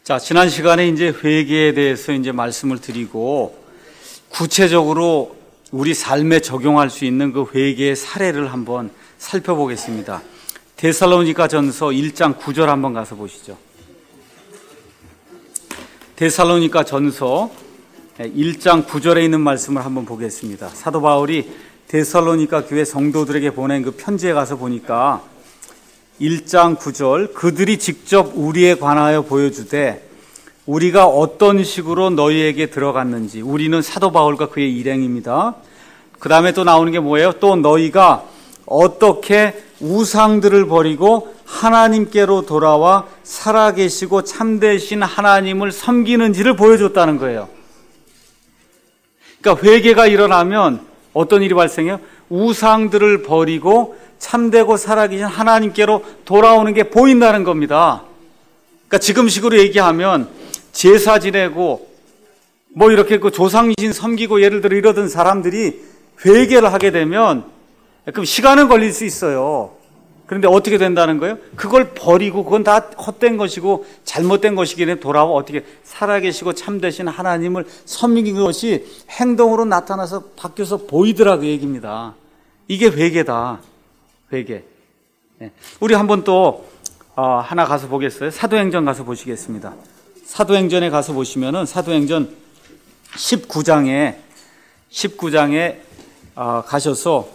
자, 지난 시간에 이제 회개에 대해서 이제 말씀을 드리고 구체적으로 우리 삶에 적용할 수 있는 그 회개의 사례를 한번 살펴보겠습니다. 데살로니가전서 1장 9절 한번 가서 보시죠. 데살로니가전서 1장 9절에 있는 말씀을 한번 보겠습니다. 사도 바울이 데살로니가 교회 성도들에게 보낸 그 편지에 가서 보니까 1장 9절, 그들이 직접 우리에 관하여 보여주되 우리가 어떤 식으로 너희에게 들어갔는지. 우리는 사도 바울과 그의 일행입니다. 그 다음에 또 나오는 게 뭐예요? 또 너희가 어떻게 우상들을 버리고 하나님께로 돌아와 살아계시고 참되신 하나님을 섬기는지를 보여줬다는 거예요. 그러니까 회개가 일어나면 어떤 일이 발생해요? 우상들을 버리고 참되고 살아계신 하나님께로 돌아오는 게 보인다는 겁니다. 그러니까 지금식으로 얘기하면 제사 지내고 뭐 이렇게 그 조상신 섬기고 예를 들어 이러던 사람들이 회개를 하게 되면 그럼 시간은 걸릴 수 있어요. 그런데 어떻게 된다는 거예요? 그걸 버리고 그건 다 헛된 것이고 잘못된 것이기 때문에 돌아와 어떻게 살아계시고 참되신 하나님을 섬기는 것이 행동으로 나타나서 바뀌어서 보이더라 그 얘기입니다. 이게 회개다. 회개. 우리 한번 또 하나 가서 보겠어요? 사도행전 가서 보시겠습니다. 사도행전에 가서 보시면은 사도행전 19장에 가셔서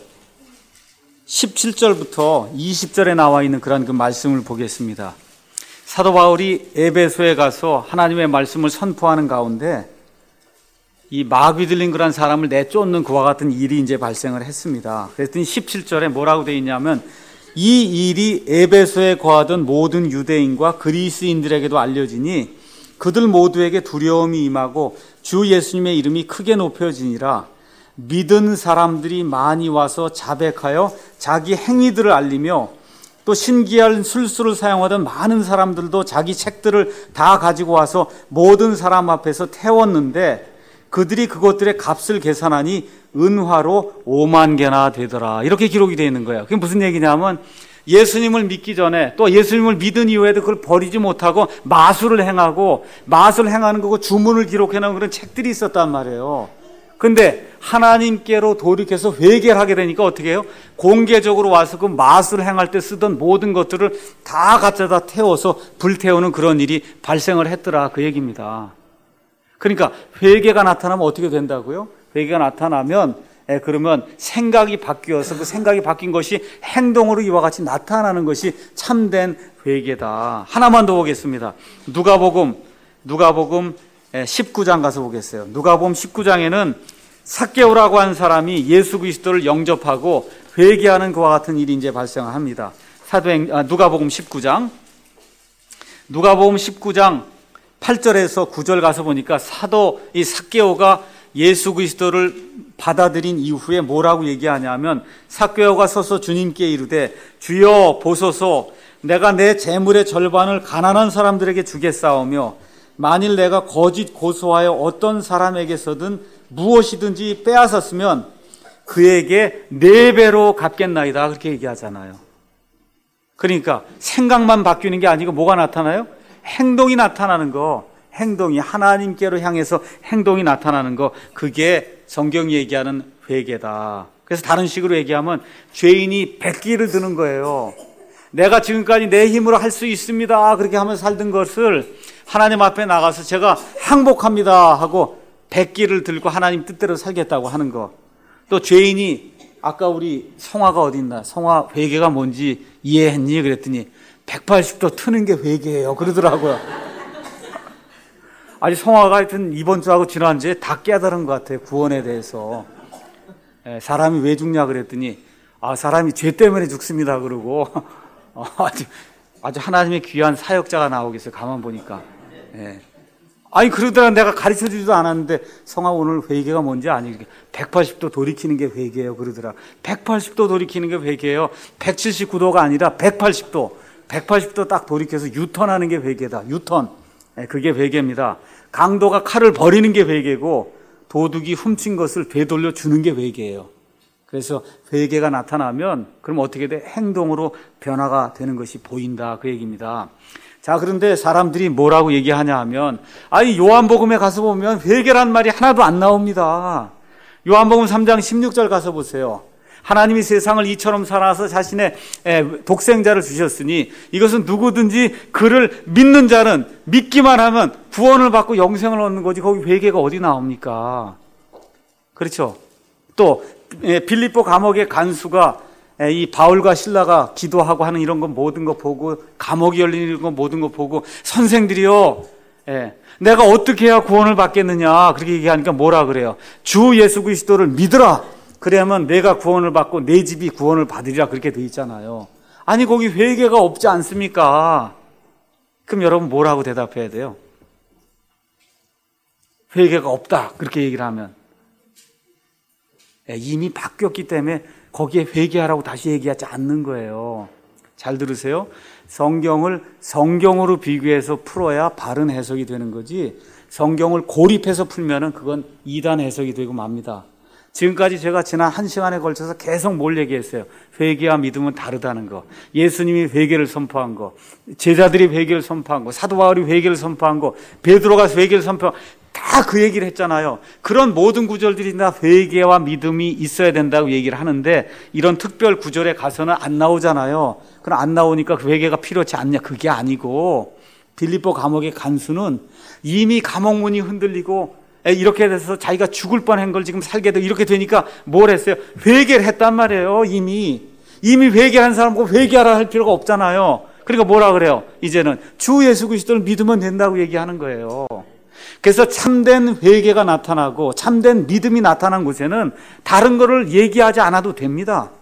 17절부터 20절에 나와 있는 그런 그 말씀을 보겠습니다. 사도 바울이 에베소에 가서 하나님의 말씀을 선포하는 가운데 이 마귀 들린 그런 사람을 내쫓는 그와 같은 일이 이제 발생을 했습니다. 그랬더니 17절에 뭐라고 되어 있냐면 이 일이 에베소에 거하던 모든 유대인과 그리스인들에게도 알려지니 그들 모두에게 두려움이 임하고 주 예수님의 이름이 크게 높여지니라. 믿은 사람들이 많이 와서 자백하여 자기 행위들을 알리며 또 신기한 술수를 사용하던 많은 사람들도 자기 책들을 다 가지고 와서 모든 사람 앞에서 태웠는데 그들이 그것들의 값을 계산하니 은화로 5만 개나 되더라. 이렇게 기록이 되어 있는 거예요. 그게 무슨 얘기냐면 예수님을 믿기 전에 또 예수님을 믿은 이후에도 그걸 버리지 못하고 마술을 행하는 거고 주문을 기록해 놓은 그런 책들이 있었단 말이에요. 근데 하나님께로 돌이켜서 회개를 하게 되니까 어떻게 해요? 공개적으로 와서 그 마술을 행할 때 쓰던 모든 것들을 다 갖다다 태워서 불태우는 그런 일이 발생을 했더라 그 얘기입니다. 그러니까 회개가 나타나면 어떻게 된다고요? 회개가 나타나면 그러면 생각이 바뀌어서 그 생각이 바뀐 것이 행동으로 이와 같이 나타나는 것이 참된 회개다. 하나만 더 보겠습니다. 누가복음 19장 가서 보겠어요. 누가복음 19장에는 삭개오라고 한 사람이 예수 그리스도를 영접하고 회개하는 그와 같은 일이 이제 발생합니다. 누가복음 19장 8절에서 9절 가서 보니까 사도 이 삭개오가 예수 그리스도를 받아들인 이후에 뭐라고 얘기하냐면 삭개오가 서서 주님께 이르되 주여 보소서 내가 내 재물의 절반을 가난한 사람들에게 주겠사오며 만일 내가 거짓 고소하여 어떤 사람에게서든 무엇이든지 빼앗았으면 그에게 4배로 갚겠나이다 그렇게 얘기하잖아요. 그러니까 생각만 바뀌는 게 아니고 뭐가 나타나요? 행동이 나타나는 거. 행동이 하나님께로 향해서 행동이 나타나는 거, 그게 성경이 얘기하는 회개다. 그래서 다른 식으로 얘기하면 죄인이 백기를 드는 거예요. 내가 지금까지 내 힘으로 할 수 있습니다 그렇게 하면서 살던 것을 하나님 앞에 나가서 제가 항복합니다 하고 백기를 들고 하나님 뜻대로 살겠다고 하는 거. 또 죄인이 아까 우리 성화가 어디 있나? 성화 회개가 뭔지 이해했니? 그랬더니 180도 트는 게 회개예요 그러더라고요. 아직 성화가 하여튼 이번 주하고 지난주에 다 깨달은 것 같아요. 구원에 대해서. 사람이 왜 죽냐 그랬더니 사람이 죄 때문에 죽습니다 그러고 아주 하나님의 귀한 사역자가 나오겠어요. 가만 보니까. 아니 그러다가 내가 가르쳐주지도 않았는데 성화 오늘 회개가 뭔지 아니 180도 돌이키는 게 회개예요 그러더라. 180도 돌이키는 게 회개예요. 179도가 아니라 180도 딱 돌이켜서 유턴하는 게 회개다. 유턴. 그게 회개입니다. 강도가 칼을 버리는 게 회개고 도둑이 훔친 것을 되돌려 주는 게 회개예요. 그래서 회개가 나타나면 그럼 어떻게 돼? 행동으로 변화가 되는 것이 보인다 그 얘기입니다. 자, 그런데 사람들이 뭐라고 얘기하냐 하면, 아니, 요한복음에 가서 보면 회개란 말이 하나도 안 나옵니다. 요한복음 3장 16절 가서 보세요. 하나님이 세상을 이처럼 사랑하사 자신의 독생자를 주셨으니 이것은 누구든지 그를 믿는 자는 믿기만 하면 구원을 받고 영생을 얻는 거지, 거기 회개가 어디 나옵니까? 그렇죠? 또 빌립보 감옥의 간수가 이 바울과 실라가 기도하고 하는 이런 거 모든 거 보고, 감옥이 열리는 거 모든 거 보고, 선생들이요, 내가 어떻게 해야 구원을 받겠느냐 그렇게 얘기하니까 뭐라 그래요? 주 예수 그리스도를 믿으라. 그래야만 내가 구원을 받고 내 집이 구원을 받으리라, 그렇게 돼 있잖아요. 아니, 거기 회개가 없지 않습니까? 그럼 여러분 뭐라고 대답해야 돼요? 회개가 없다 그렇게 얘기를 하면 이미 바뀌었기 때문에 거기에 회개하라고 다시 얘기하지 않는 거예요. 잘 들으세요. 성경을 성경으로 비교해서 풀어야 바른 해석이 되는 거지, 성경을 고립해서 풀면은 그건 이단 해석이 되고 맙니다. 지금까지 제가 지난 1시간에 걸쳐서 계속 뭘 얘기했어요? 회개와 믿음은 다르다는 거, 예수님이 회개를 선포한 거, 제자들이 회개를 선포한 거, 사도 바울이 회개를 선포한 거, 베드로가 회개를 선포한 거, 다 그 얘기를 했잖아요. 그런 모든 구절들이 다 회개와 믿음이 있어야 된다고 얘기를 하는데, 이런 특별 구절에 가서는 안 나오잖아요. 그럼 안 나오니까 그 회개가 필요치 않냐? 그게 아니고, 빌립보 감옥의 간수는 이미 감옥문이 흔들리고 이렇게 돼서 자기가 죽을 뻔한 걸 지금 살게 되고 이렇게 되니까 뭘 했어요? 회개를 했단 말이에요. 이미 회개한 사람 보고 회개하라 할 필요가 없잖아요. 그러니까 뭐라 그래요? 이제는 주 예수 그리스도를 믿으면 된다고 얘기하는 거예요. 그래서 참된 회개가 나타나고 참된 믿음이 나타난 곳에는 다른 거를 얘기하지 않아도 됩니다.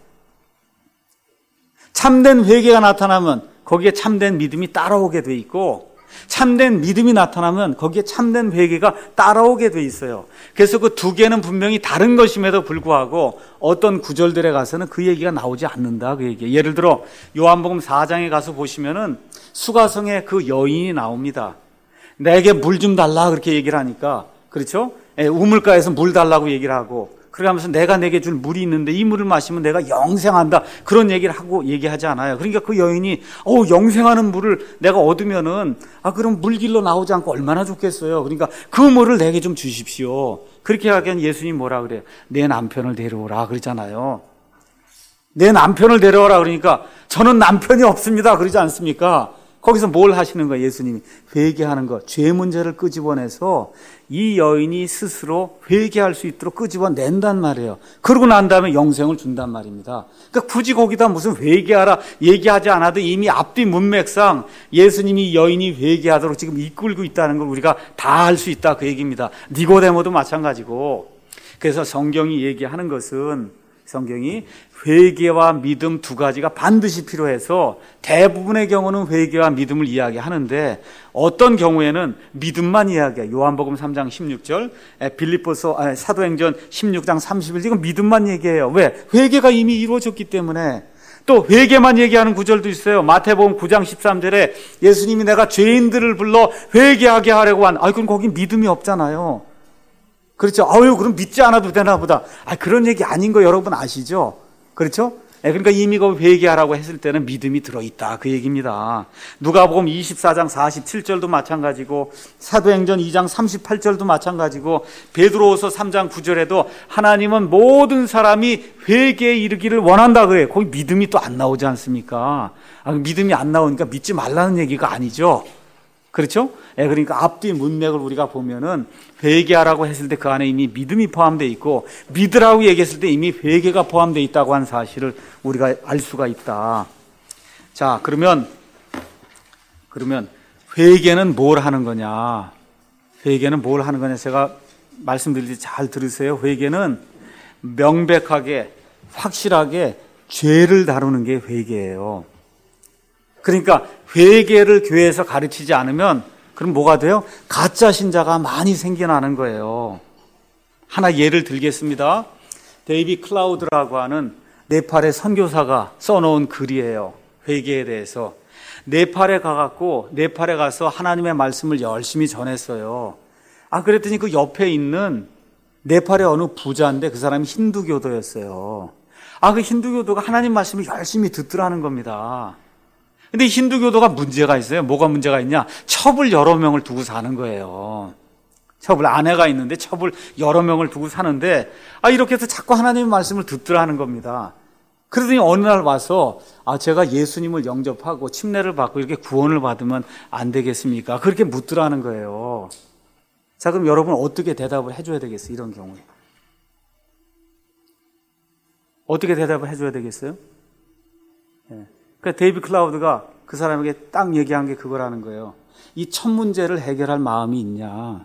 참된 회개가 나타나면 거기에 참된 믿음이 따라오게 돼 있고, 참된 믿음이 나타나면 거기에 참된 회개가 따라오게 돼 있어요. 그래서 그 두 개는 분명히 다른 것임에도 불구하고 어떤 구절들에 가서는 그 얘기가 나오지 않는다, 그 얘기. 예를 들어 요한복음 4장에 가서 보시면은 수가성에 그 여인이 나옵니다. 내게 물 좀 달라 그렇게 얘기를 하니까, 그렇죠? 우물가에서 물 달라고 얘기를 하고, 그러면서 내가 내게 줄 물이 있는데 이 물을 마시면 내가 영생한다, 그런 얘기를 하고 얘기하지 않아요. 그러니까 그 여인이 영생하는 물을 내가 얻으면은 그럼 물길로 나오지 않고 얼마나 좋겠어요. 그러니까 그 물을 내게 좀 주십시오. 그렇게 하기엔 예수님 뭐라 그래요? 내 남편을 데려오라 그러잖아요. 내 남편을 데려오라 그러니까 저는 남편이 없습니다 그러지 않습니까? 거기서 뭘 하시는 거예요? 예수님이 회개하는 것, 죄 문제를 끄집어내서 이 여인이 스스로 회개할 수 있도록 끄집어낸단 말이에요. 그러고 난 다음에 영생을 준단 말입니다. 그러니까 굳이 거기다 무슨 회개하라 얘기하지 않아도 이미 앞뒤 문맥상 예수님이 여인이 회개하도록 지금 이끌고 있다는 걸 우리가 다 알 수 있다, 그 얘기입니다. 니고데모도 마찬가지고. 그래서 성경이 얘기하는 것은, 성경이 회개와 믿음 두 가지가 반드시 필요해서 대부분의 경우는 회개와 믿음을 이야기하는데, 어떤 경우에는 믿음만 이야기해요. 요한복음 3장 16절, 빌립보서 사도행전 16장 30일, 이건 믿음만 얘기해요. 왜? 회개가 이미 이루어졌기 때문에. 또 회개만 얘기하는 구절도 있어요. 마태복음 9장 13절에 예수님이 내가 죄인들을 불러 회개하게 하려고 그럼 거기 믿음이 없잖아요. 그렇죠? 그럼 믿지 않아도 되나 보다. 그런 얘기 아닌 거 여러분 아시죠? 그렇죠? 그러니까 이미 그 회개하라고 했을 때는 믿음이 들어있다, 그 얘기입니다. 누가복음 24장 47절도 마찬가지고, 사도행전 2장 38절도 마찬가지고, 베드로후서 3장 9절에도 하나님은 모든 사람이 회개에 이르기를 원한다 그래요. 거기 믿음이 또 안 나오지 않습니까? 믿음이 안 나오니까 믿지 말라는 얘기가 아니죠. 그렇죠? 그러니까 앞뒤 문맥을 우리가 보면은 회개하라고 했을 때 그 안에 이미 믿음이 포함되어 있고, 믿으라고 얘기했을 때 이미 회개가 포함되어 있다고 하는 사실을 우리가 알 수가 있다. 자, 그러면 회개는 뭘 하는 거냐? 회개는 뭘 하는 거냐? 제가 말씀드릴 때 잘 들으세요. 회개는 명백하게, 확실하게 죄를 다루는 게 회개예요. 그러니까 회개를 교회에서 가르치지 않으면 그럼 뭐가 돼요? 가짜 신자가 많이 생겨나는 거예요. 하나 예를 들겠습니다. 데이비 클라우드라고 하는 네팔의 선교사가 써놓은 글이에요. 회개에 대해서. 네팔에 가서 하나님의 말씀을 열심히 전했어요. 그랬더니 그 옆에 있는 네팔의 어느 부자인데 그 사람이 힌두교도였어요. 그 힌두교도가 하나님 말씀을 열심히 듣더라는 겁니다. 근데 힌두교도가 문제가 있어요. 뭐가 문제가 있냐? 첩을 여러 명을 두고 사는 거예요. 첩을, 아내가 있는데 첩을 여러 명을 두고 사는데, 이렇게 해서 자꾸 하나님의 말씀을 듣더라 하는 겁니다. 그러더니 어느 날 와서, 제가 예수님을 영접하고 침례를 받고 이렇게 구원을 받으면 안 되겠습니까? 그렇게 묻더라 하는 거예요. 자, 그럼 여러분 어떻게 대답을 해줘야 되겠어요? 이런 경우에. 어떻게 대답을 해줘야 되겠어요? 그러니까 데이비 클라우드가 그 사람에게 딱 얘기한 게 그거라는 거예요. 이 첫 문제를 해결할 마음이 있냐?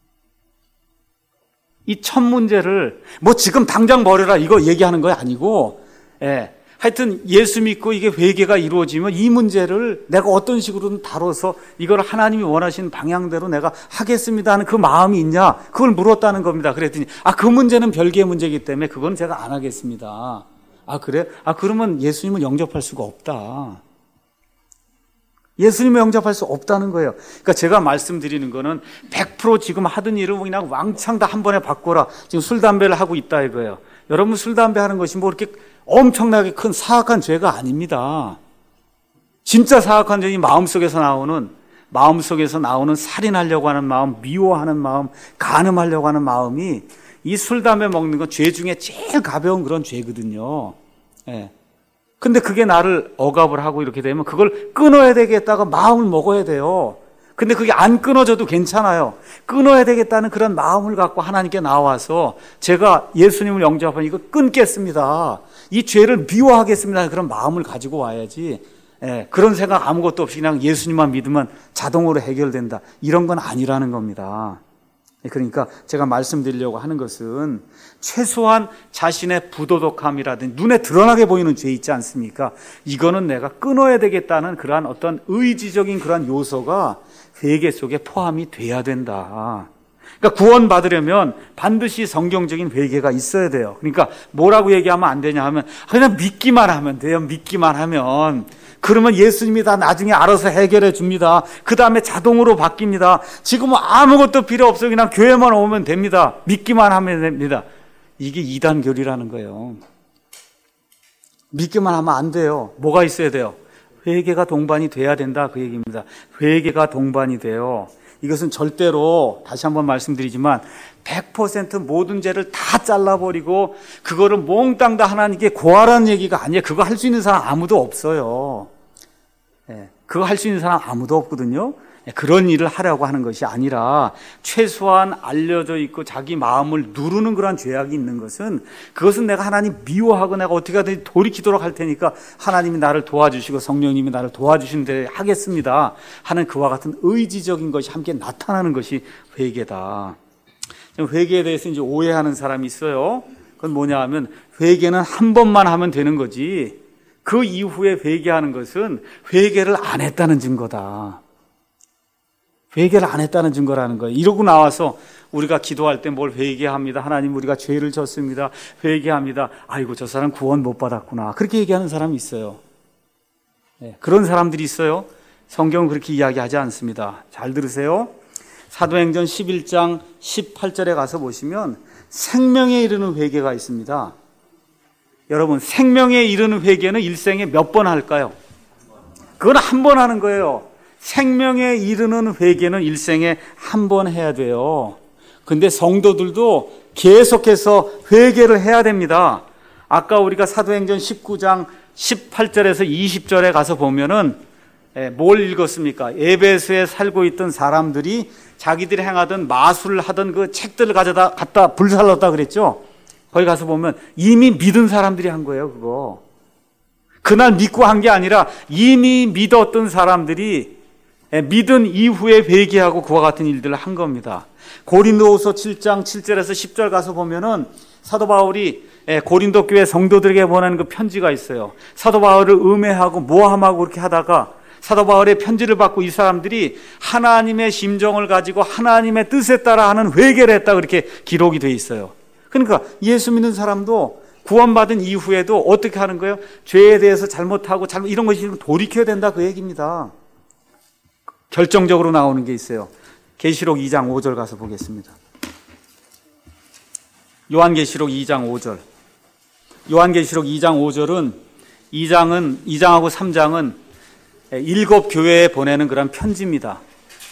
이 첫 문제를 뭐 지금 당장 버려라 이거 얘기하는 거 아니고, 하여튼 예수 믿고 이게 회개가 이루어지면 이 문제를 내가 어떤 식으로든 다뤄서 이걸 하나님이 원하시는 방향대로 내가 하겠습니다 하는 그 마음이 있냐? 그걸 물었다는 겁니다. 그랬더니 그 문제는 별개의 문제이기 때문에 그건 제가 안 하겠습니다. 그래? 그러면 예수님을 영접할 수가 없다. 예수님을 영접할 수 없다는 거예요. 그러니까 제가 말씀드리는 거는 100% 지금 하던 일을 그냥 왕창 다 한 번에 바꿔라. 지금 술, 담배를 하고 있다 이거예요. 여러분 술, 담배 하는 것이 뭐 이렇게 엄청나게 큰 사악한 죄가 아닙니다. 진짜 사악한 죄는 마음속에서 나오는 살인하려고 하는 마음, 미워하는 마음, 간음하려고 하는 마음이 이 술, 담배 먹는 건 죄 중에 제일 가벼운 그런 죄거든요. 근데 그게 나를 억압을 하고 이렇게 되면 그걸 끊어야 되겠다고 마음을 먹어야 돼요. 근데 그게 안 끊어져도 괜찮아요. 끊어야 되겠다는 그런 마음을 갖고 하나님께 나와서 제가 예수님을 영접하면 이거 끊겠습니다. 이 죄를 미워하겠습니다. 그런 마음을 가지고 와야지. 그런 생각 아무것도 없이 그냥 예수님만 믿으면 자동으로 해결된다. 이런 건 아니라는 겁니다. 그러니까 제가 말씀드리려고 하는 것은 최소한 자신의 부도덕함이라든지 눈에 드러나게 보이는 죄 있지 않습니까? 이거는 내가 끊어야 되겠다는 그러한 어떤 의지적인 그러한 요소가 회개 속에 포함이 돼야 된다. 그러니까 구원받으려면 반드시 성경적인 회개가 있어야 돼요. 그러니까 뭐라고 얘기하면 안 되냐 하면 그냥 믿기만 하면 돼요. 믿기만 하면. 그러면 예수님이 다 나중에 알아서 해결해 줍니다. 그 다음에 자동으로 바뀝니다. 지금은 아무것도 필요 없어요. 그냥 교회만 오면 됩니다. 믿기만 하면 됩니다. 이게 이단교리라는 거예요. 믿기만 하면 안 돼요. 뭐가 있어야 돼요? 회개가 동반이 돼야 된다 그 얘기입니다. 회개가 동반이 돼요. 이것은 절대로 다시 한번 말씀드리지만 100% 모든 죄를 다 잘라버리고 그거를 몽땅 다 하나님께 고하라는 얘기가 아니에요. 그거 할 수 있는 사람 아무도 없어요. 그거 할 수 있는 사람 아무도 없거든요. 그런 일을 하려고 하는 것이 아니라 최소한 알려져 있고 자기 마음을 누르는 그런 죄악이 있는 것은 그것은 내가 하나님 미워하고 내가 어떻게 하든지 돌이키도록 할 테니까 하나님이 나를 도와주시고 성령님이 나를 도와주시는 데 하겠습니다 하는 그와 같은 의지적인 것이 함께 나타나는 것이 회개다. 회개에 대해서 이제 오해하는 사람이 있어요. 그건 뭐냐 하면 회개는 한 번만 하면 되는 거지 그 이후에 회개하는 것은 회개를 안 했다는 증거다. 회개를 안 했다는 증거라는 거예요. 이러고 나와서 우리가 기도할 때 뭘 회개합니다. 하나님 우리가 죄를 졌습니다. 회개합니다. 아이고 저 사람 구원 못 받았구나. 그렇게 얘기하는 사람이 있어요. 그런 사람들이 있어요. 성경은 그렇게 이야기하지 않습니다. 잘 들으세요. 사도행전 11장 18절에 가서 보시면 생명에 이르는 회개가 있습니다. 여러분 생명에 이르는 회개는 일생에 몇 번 할까요? 그건 한 번 하는 거예요. 생명에 이르는 회개는 일생에 한 번 해야 돼요. 근데 성도들도 계속해서 회개를 해야 됩니다. 아까 우리가 사도행전 19장 18절에서 20절에 가서 보면은 뭘 읽었습니까? 에베소에 살고 있던 사람들이 자기들이 행하던 마술을 하던 그 책들을 갖다 불살랐다 그랬죠? 거기 가서 보면 이미 믿은 사람들이 한 거예요, 그거. 그날 믿고 한 게 아니라 이미 믿었던 사람들이 믿은 이후에 회개하고 그와 같은 일들을 한 겁니다. 고린도후서 7장 7절에서 10절 가서 보면은 사도 바울이 고린도 교회 성도들에게 보내는 그 편지가 있어요. 사도 바울을 음해하고 모함하고 그렇게 하다가 사도 바울의 편지를 받고 이 사람들이 하나님의 심정을 가지고 하나님의 뜻에 따라 하는 회개를 했다 그렇게 기록이 돼 있어요. 그러니까 예수 믿는 사람도 구원받은 이후에도 어떻게 하는 거예요? 죄에 대해서 잘못하고 이런 것이 돌이켜야 된다 그 얘기입니다. 결정적으로 나오는 게 있어요. 계시록 2장 5절 가서 보겠습니다. 요한계시록 2장 5절. 요한계시록 2장 5절은 2장하고 3장은 7 교회에 보내는 그런 편지입니다.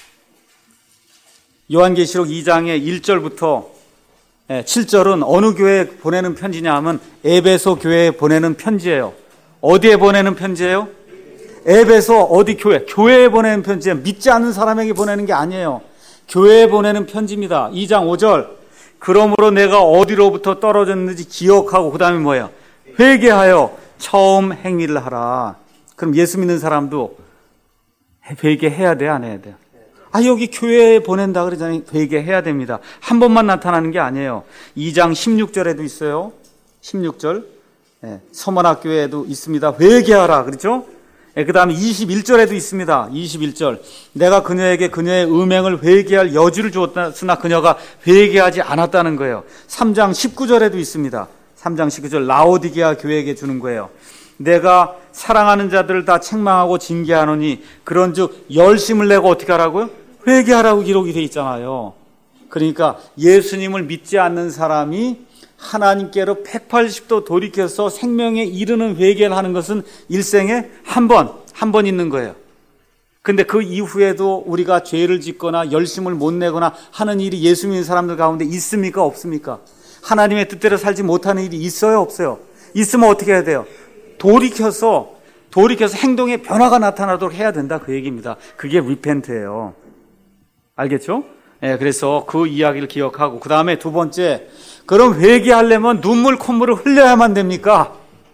요한계시록 2장의 1절부터 7절은 어느 교회에 보내는 편지냐 하면 에베소 교회에 보내는 편지예요. 어디에 보내는 편지예요? 에베소 어디 교회? 교회에 보내는 편지예요. 믿지 않는 사람에게 보내는 게 아니에요. 교회에 보내는 편지입니다. 2장 5절. 그러므로 내가 어디로부터 떨어졌는지 기억하고 그 다음에 뭐예요? 회개하여 처음 행위를 하라. 그럼 예수 믿는 사람도 회개해야 돼요? 안 해야 돼요? 여기 교회에 보낸다 그러잖아요. 회개해야 됩니다. 한 번만 나타나는 게 아니에요. 2장 16절에도 있어요. 16절. 서문학교에도 있습니다. 회개하라. 그렇죠? 그 다음에 21절에도 있습니다. 21절. 내가 그녀에게 그녀의 음행을 회개할 여지를 주었으나 그녀가 회개하지 않았다는 거예요. 3장 19절에도 있습니다. 3장 19절 라오디게아 교회에게 주는 거예요. 내가 사랑하는 자들을 다 책망하고 징계하노니 그런즉 열심을 내고 어떻게 하라고요? 회개하라고 기록이 돼 있잖아요. 그러니까 예수님을 믿지 않는 사람이 하나님께로 180도 돌이켜서 생명에 이르는 회개를 하는 것은 일생에 한 번 있는 거예요. 근데 그 이후에도 우리가 죄를 짓거나 열심을 못 내거나 하는 일이 예수 믿는 사람들 가운데 있습니까? 없습니까? 하나님의 뜻대로 살지 못하는 일이 있어요? 없어요? 있으면 어떻게 해야 돼요? 돌이켜서 행동에 변화가 나타나도록 해야 된다 그 얘기입니다. 그게 리펜트예요. 알겠죠? 그래서 그 이야기를 기억하고 그 다음에 두 번째, 그럼 회개하려면 눈물 콧물을 흘려야만 됩니까?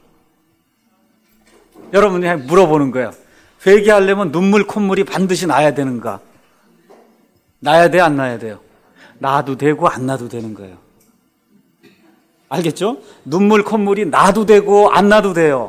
여러분이 물어보는 거예요. 회개하려면 눈물 콧물이 반드시 나야 되는가? 나야 돼, 안 나야 돼요? 나도 되고 안 나도 되는 거예요. 알겠죠? 눈물 콧물이 나도 되고 안 나도 돼요.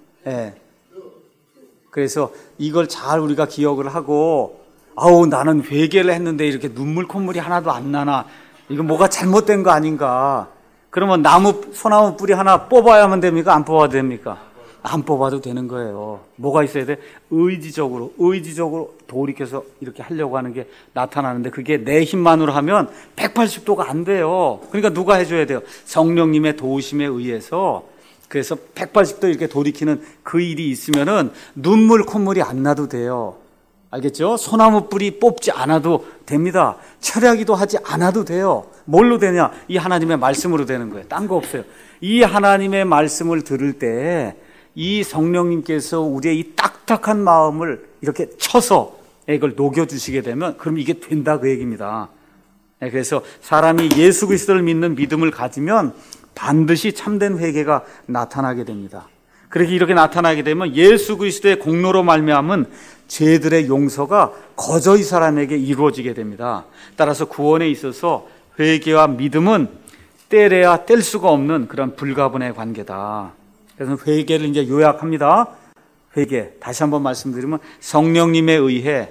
그래서 이걸 잘 우리가 기억을 하고 나는 회개를 했는데 이렇게 눈물 콧물이 하나도 안 나나, 이거 뭐가 잘못된 거 아닌가? 그러면 소나무 뿌리 하나 뽑아야만 됩니까? 안 뽑아도 됩니까? 안 뽑아도 되는 거예요. 뭐가 있어야 돼? 의지적으로 돌이켜서 이렇게 하려고 하는 게 나타나는데 그게 내 힘만으로 하면 180도가 안 돼요. 그러니까 누가 해줘야 돼요? 성령님의 도우심에 의해서. 그래서 180도 이렇게 돌이키는 그 일이 있으면은 눈물 콧물이 안 나도 돼요. 알겠죠? 소나무 뿌리 뽑지 않아도 됩니다. 철야기도 하지 않아도 돼요. 뭘로 되냐? 이 하나님의 말씀으로 되는 거예요. 딴 거 없어요. 이 하나님의 말씀을 들을 때 이 성령님께서 우리의 이 딱딱한 마음을 이렇게 쳐서 이걸 녹여주시게 되면 그럼 이게 된다 그 얘기입니다. 그래서 사람이 예수 그리스도를 믿는 믿음을 가지면 반드시 참된 회개가 나타나게 됩니다. 그렇게 이렇게 나타나게 되면 예수 그리스도의 공로로 말미암은 죄들의 용서가 거저 이 사람에게 이루어지게 됩니다. 따라서 구원에 있어서 회개와 믿음은 떼려야 뗄 수가 없는 그런 불가분의 관계다. 그래서 회개를 이제 요약합니다. 회개, 다시 한번 말씀드리면 성령님에 의해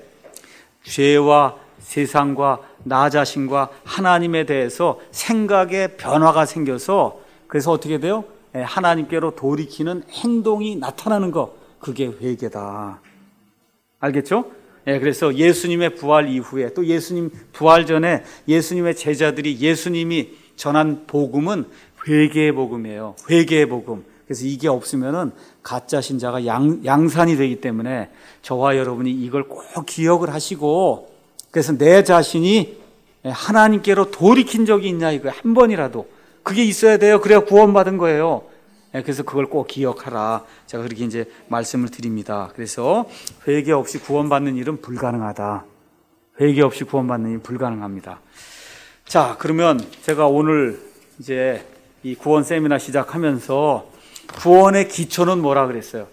죄와 세상과 나 자신과 하나님에 대해서 생각의 변화가 생겨서 그래서 어떻게 돼요? 하나님께로 돌이키는 행동이 나타나는 것, 그게 회개다. 알겠죠? 그래서 예수님의 부활 이후에 또 예수님 부활 전에 예수님의 제자들이 예수님이 전한 복음은 회개의 복음이에요. 회개의 복음. 그래서 이게 없으면은 가짜 신자가 양산이 되기 때문에 저와 여러분이 이걸 꼭 기억을 하시고, 그래서 내 자신이 하나님께로 돌이킨 적이 있냐 이거예요. 한 번이라도. 그게 있어야 돼요. 그래야 구원받은 거예요. 그래서 그걸 꼭 기억하라. 제가 그렇게 이제 말씀을 드립니다. 그래서 회개 없이 구원받는 일은 불가능하다. 회개 없이 구원받는 일은 불가능합니다. 자, 그러면 제가 오늘 이제 이 구원 세미나 시작하면서 구원의 기초는 뭐라 그랬어요?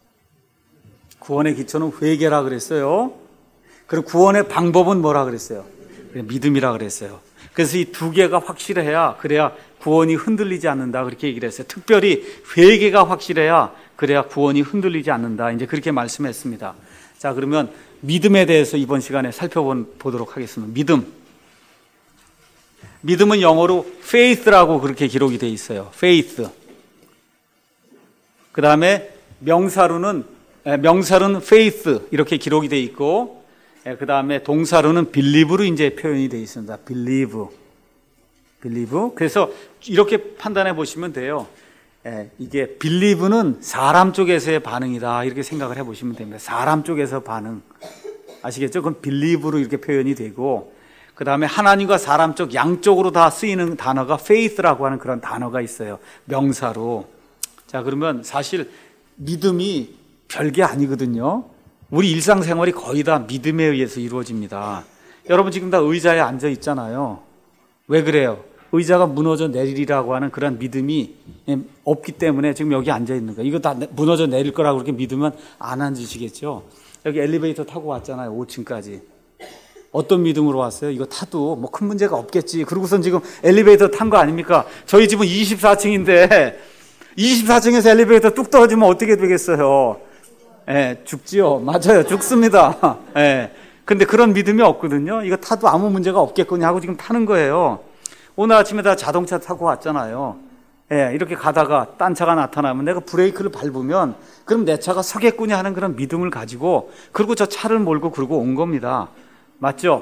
구원의 기초는 회개라 그랬어요. 그리고 구원의 방법은 뭐라 그랬어요? 믿음이라 그랬어요. 그래서 이 두 개가 확실해야, 그래야 구원이 흔들리지 않는다 그렇게 얘기를 했어요. 특별히 회개가 확실해야 그래야 구원이 흔들리지 않는다, 이제 그렇게 말씀했습니다. 자, 그러면 믿음에 대해서 이번 시간에 살펴보도록 하겠습니다. 믿음은 영어로 faith라고 그렇게 기록이 되어 있어요. faith. 그 다음에 명사로는 faith 이렇게 기록이 되어 있고, 그 다음에 동사로는 believe로 이제 표현이 되어 있습니다. believe. 그래서 이렇게 판단해 보시면 돼요. 이게 believe는 사람 쪽에서의 반응이다 이렇게 생각을 해보시면 됩니다. 사람 쪽에서 반응. 아시겠죠? 그건 believe로 이렇게 표현이 되고, 그 다음에 하나님과 사람 쪽 양쪽으로 다 쓰이는 단어가 faith라고 하는 그런 단어가 있어요. 명사로. 자, 그러면 사실 믿음이 별게 아니거든요. 우리 일상생활이 거의 다 믿음에 의해서 이루어집니다. 여러분 지금 다 의자에 앉아 있잖아요. 왜 그래요? 의자가 무너져 내리리라고 하는 그런 믿음이 없기 때문에 지금 여기 앉아 있는 거예요. 이거 다 무너져 내릴 거라고 그렇게 믿으면 안 앉으시겠죠? 여기 엘리베이터 타고 왔잖아요. 5층까지. 어떤 믿음으로 왔어요? 이거 타도 뭐 큰 문제가 없겠지. 그러고선 지금 엘리베이터 탄 거 아닙니까? 저희 집은 24층인데 24층에서 엘리베이터 뚝 떨어지면 어떻게 되겠어요? 죽지요. 맞아요. 죽습니다. 근데 그런 믿음이 없거든요. 이거 타도 아무 문제가 없겠거니 하고 지금 타는 거예요. 오늘 아침에 다 자동차 타고 왔잖아요. 이렇게 가다가 딴 차가 나타나면 내가 브레이크를 밟으면 그럼 내 차가 서겠구니 하는 그런 믿음을 가지고, 그리고 저 차를 몰고 그러고 온 겁니다. 맞죠?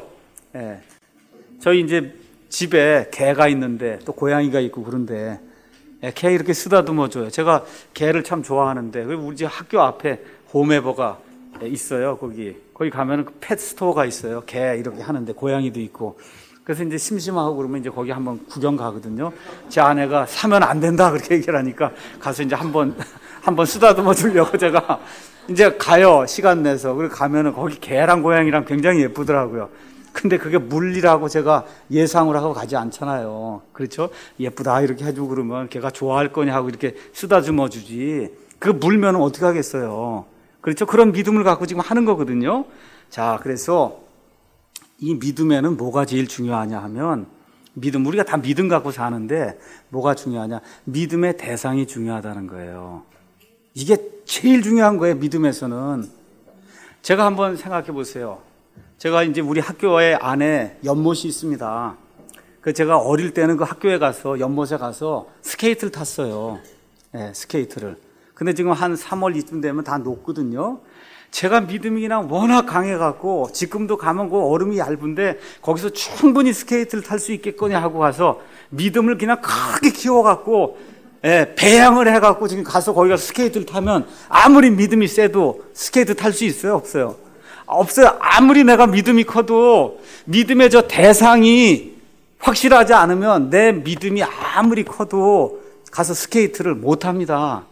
저희 이제 집에 개가 있는데 또 고양이가 있고 그런데 개 이렇게 쓰다듬어 줘요. 제가 개를 참 좋아하는데, 우리 집 학교 앞에 홈에버가 있어요. 거기 가면은 펫 스토어가 있어요. 개 이렇게 하는데 고양이도 있고. 그래서 이제 심심하고 그러면 이제 거기 한번 구경 가거든요. 제 아내가 사면 안 된다 그렇게 얘기를 하니까 가서 이제 한번 쓰다듬어 주려고 제가 이제 가요. 시간 내서. 그리고 가면은 거기 개랑 고양이랑 굉장히 예쁘더라고요. 근데 그게 물리라고 제가 예상을 하고 가지 않잖아요. 그렇죠? 예쁘다 이렇게 해주고 그러면 걔가 좋아할 거냐 하고 이렇게 쓰다듬어 주지. 그 물면은 어떻게 하겠어요? 그렇죠? 그런 믿음을 갖고 지금 하는 거거든요. 자, 그래서 이 믿음에는 뭐가 제일 중요하냐 하면, 믿음, 우리가 다 믿음 갖고 사는데 뭐가 중요하냐? 믿음의 대상이 중요하다는 거예요. 이게 제일 중요한 거예요, 믿음에서는. 제가 한번 생각해 보세요. 제가 이제 우리 학교에 안에 연못이 있습니다. 제가 어릴 때는 그 학교에 가서, 연못에 가서 스케이트를 탔어요. 스케이트를. 근데 지금 한 3월 이쯤 되면 다 녹거든요. 제가 믿음이 그냥 워낙 강해갖고 지금도 가면 그 얼음이 얇은데 거기서 충분히 스케이트를 탈 수 있겠거니 하고 가서 믿음을 그냥 크게 키워갖고 배양을 해갖고 지금 가서 거기가 스케이트를 타면 아무리 믿음이 세도 스케이트 탈 수 있어요? 없어요? 없어요. 아무리 내가 믿음이 커도 믿음의 저 대상이 확실하지 않으면 내 믿음이 아무리 커도 가서 스케이트를 못합니다.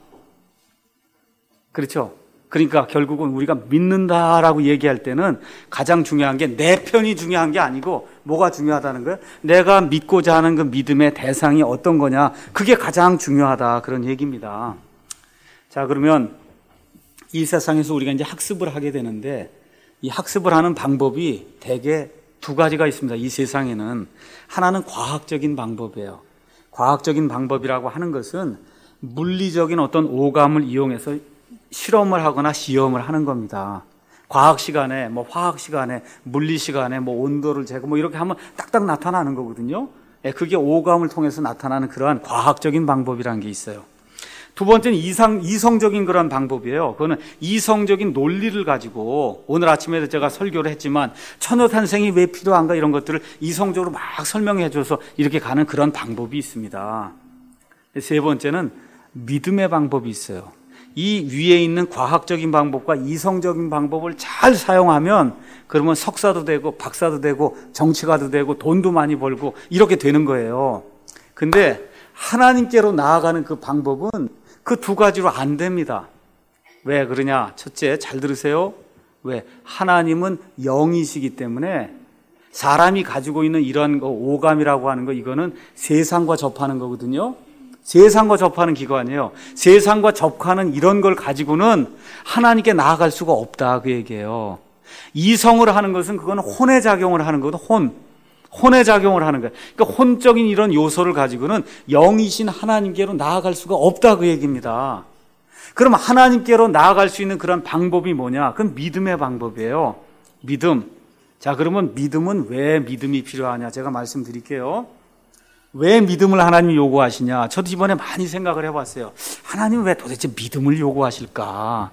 그렇죠? 그러니까 결국은 우리가 믿는다라고 얘기할 때는 가장 중요한 게 내 편이 중요한 게 아니고 뭐가 중요하다는 거예요? 내가 믿고자 하는 그 믿음의 대상이 어떤 거냐, 그게 가장 중요하다, 그런 얘기입니다. 자, 그러면 이 세상에서 우리가 이제 학습을 하게 되는데, 이 학습을 하는 방법이 대개 두 가지가 있습니다. 이 세상에는 하나는 과학적인 방법이에요. 과학적인 방법이라고 하는 것은 물리적인 어떤 오감을 이용해서 실험을 하거나 시험을 하는 겁니다. 과학 시간에, 화학 시간에, 물리 시간에, 온도를 재고 이렇게 하면 딱딱 나타나는 거거든요. 그게 오감을 통해서 나타나는 그러한 과학적인 방법이라는 게 있어요. 두 번째는 이성적인 그런 방법이에요. 그거는 이성적인 논리를 가지고, 오늘 아침에도 제가 설교를 했지만 처녀탄생이 왜 필요한가 이런 것들을 이성적으로 막 설명해 줘서 이렇게 가는 그런 방법이 있습니다. 세 번째는 믿음의 방법이 있어요. 이 위에 있는 과학적인 방법과 이성적인 방법을 잘 사용하면 그러면 석사도 되고 박사도 되고 정치가도 되고 돈도 많이 벌고 이렇게 되는 거예요. 근데 하나님께로 나아가는 그 방법은 그 두 가지로 안 됩니다. 왜 그러냐? 첫째, 잘 들으세요. 왜? 하나님은 영이시기 때문에 사람이 가지고 있는 이런 오감이라고 하는 거, 이거는 세상과 접하는 거거든요. 세상과 접하는 기관이에요. 세상과 접하는 이런 걸 가지고는 하나님께 나아갈 수가 없다, 그 얘기예요. 이성으로 하는 것은 그건 혼의 작용을 하는 거거든. 혼의 작용을 하는 거예요. 그러니까 혼적인 이런 요소를 가지고는 영이신 하나님께로 나아갈 수가 없다, 그 얘기입니다. 그럼 하나님께로 나아갈 수 있는 그런 방법이 뭐냐? 그건 믿음의 방법이에요. 믿음. 자, 그러면 믿음은 왜 믿음이 필요하냐? 제가 말씀드릴게요. 왜 믿음을 하나님이 요구하시냐? 저도 이번에 많이 생각을 해봤어요. 하나님은 왜 도대체 믿음을 요구하실까?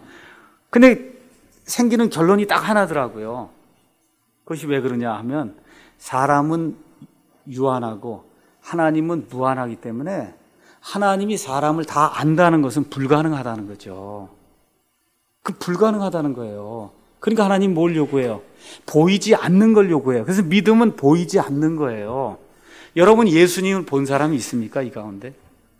근데 생기는 결론이 딱 하나더라고요. 그것이 왜 그러냐 하면, 사람은 유한하고 하나님은 무한하기 때문에 하나님이 사람을 다 안다는 것은 불가능하다는 거죠. 불가능하다는 거예요. 그러니까 하나님 뭘 요구해요? 보이지 않는 걸 요구해요. 그래서 믿음은 보이지 않는 거예요. 여러분 예수님을 본 사람이 있습니까? 이 가운데?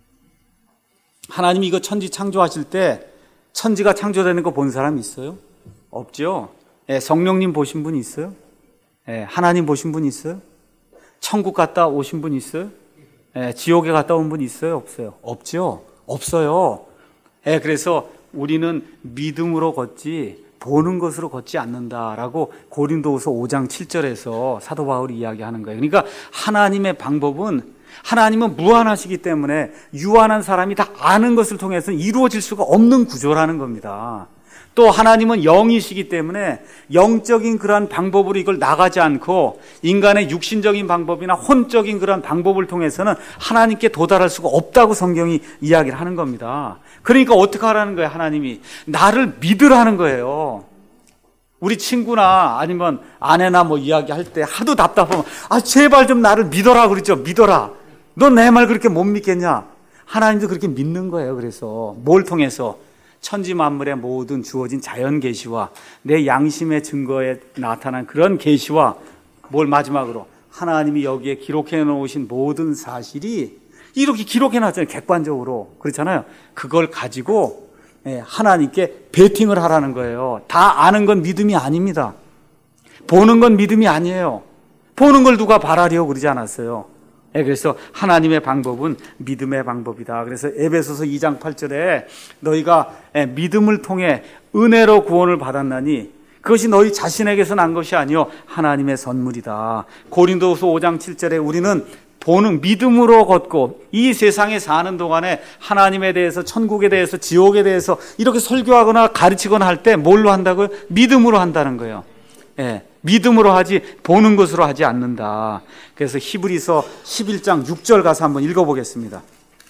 하나님이 이거 천지 창조하실 때 천지가 창조되는 거 본 사람이 있어요? 없죠. 성령님 보신 분 있어요? 하나님 보신 분 있어요? 천국 갔다 오신 분 있어요? 지옥에 갔다 온 분 있어요? 없어요? 없죠. 없어요. 그래서 우리는 믿음으로 걷지 보는 것으로 걷지 않는다라고 고린도후서 5장 7절에서 사도 바울이 이야기하는 거예요. 그러니까 하나님의 방법은, 하나님은 무한하시기 때문에 유한한 사람이 다 아는 것을 통해서 이루어질 수가 없는 구조라는 겁니다. 또 하나님은 영이시기 때문에 영적인 그러한 방법으로 이걸 나가지 않고 인간의 육신적인 방법이나 혼적인 그러한 방법을 통해서는 하나님께 도달할 수가 없다고 성경이 이야기를 하는 겁니다. 그러니까 어떻게 하라는 거예요? 하나님이 나를 믿으라는 거예요. 우리 친구나 아니면 아내나 뭐 이야기할 때 하도 답답하면 제발 좀 나를 믿어라 그러죠. 믿어라. 너 내 말 그렇게 못 믿겠냐? 하나님도 그렇게 믿는 거예요. 그래서 뭘 통해서? 천지 만물의 모든 주어진 자연 계시와 내 양심의 증거에 나타난 그런 계시와 뭘 마지막으로 하나님이 여기에 기록해 놓으신 모든 사실이 이렇게 기록해 놨잖아요. 객관적으로. 그렇잖아요. 그걸 가지고 하나님께 베팅을 하라는 거예요. 다 아는 건 믿음이 아닙니다. 보는 건 믿음이 아니에요. 보는 걸 누가 바라려고 그러지 않았어요. 그래서 하나님의 방법은 믿음의 방법이다. 그래서 에베소서 2장 8절에 너희가 믿음을 통해 은혜로 구원을 받았나니 그것이 너희 자신에게서 난 것이 아니요 하나님의 선물이다. 고린도후서 5장 7절에 우리는 보는 믿음으로 걷고 이 세상에 사는 동안에 하나님에 대해서, 천국에 대해서, 지옥에 대해서 이렇게 설교하거나 가르치거나 할 때 뭘로 한다고요? 믿음으로 한다는 거예요. 믿음으로 하지 보는 것으로 하지 않는다. 그래서 히브리서 11장 6절 가서 한번 읽어보겠습니다.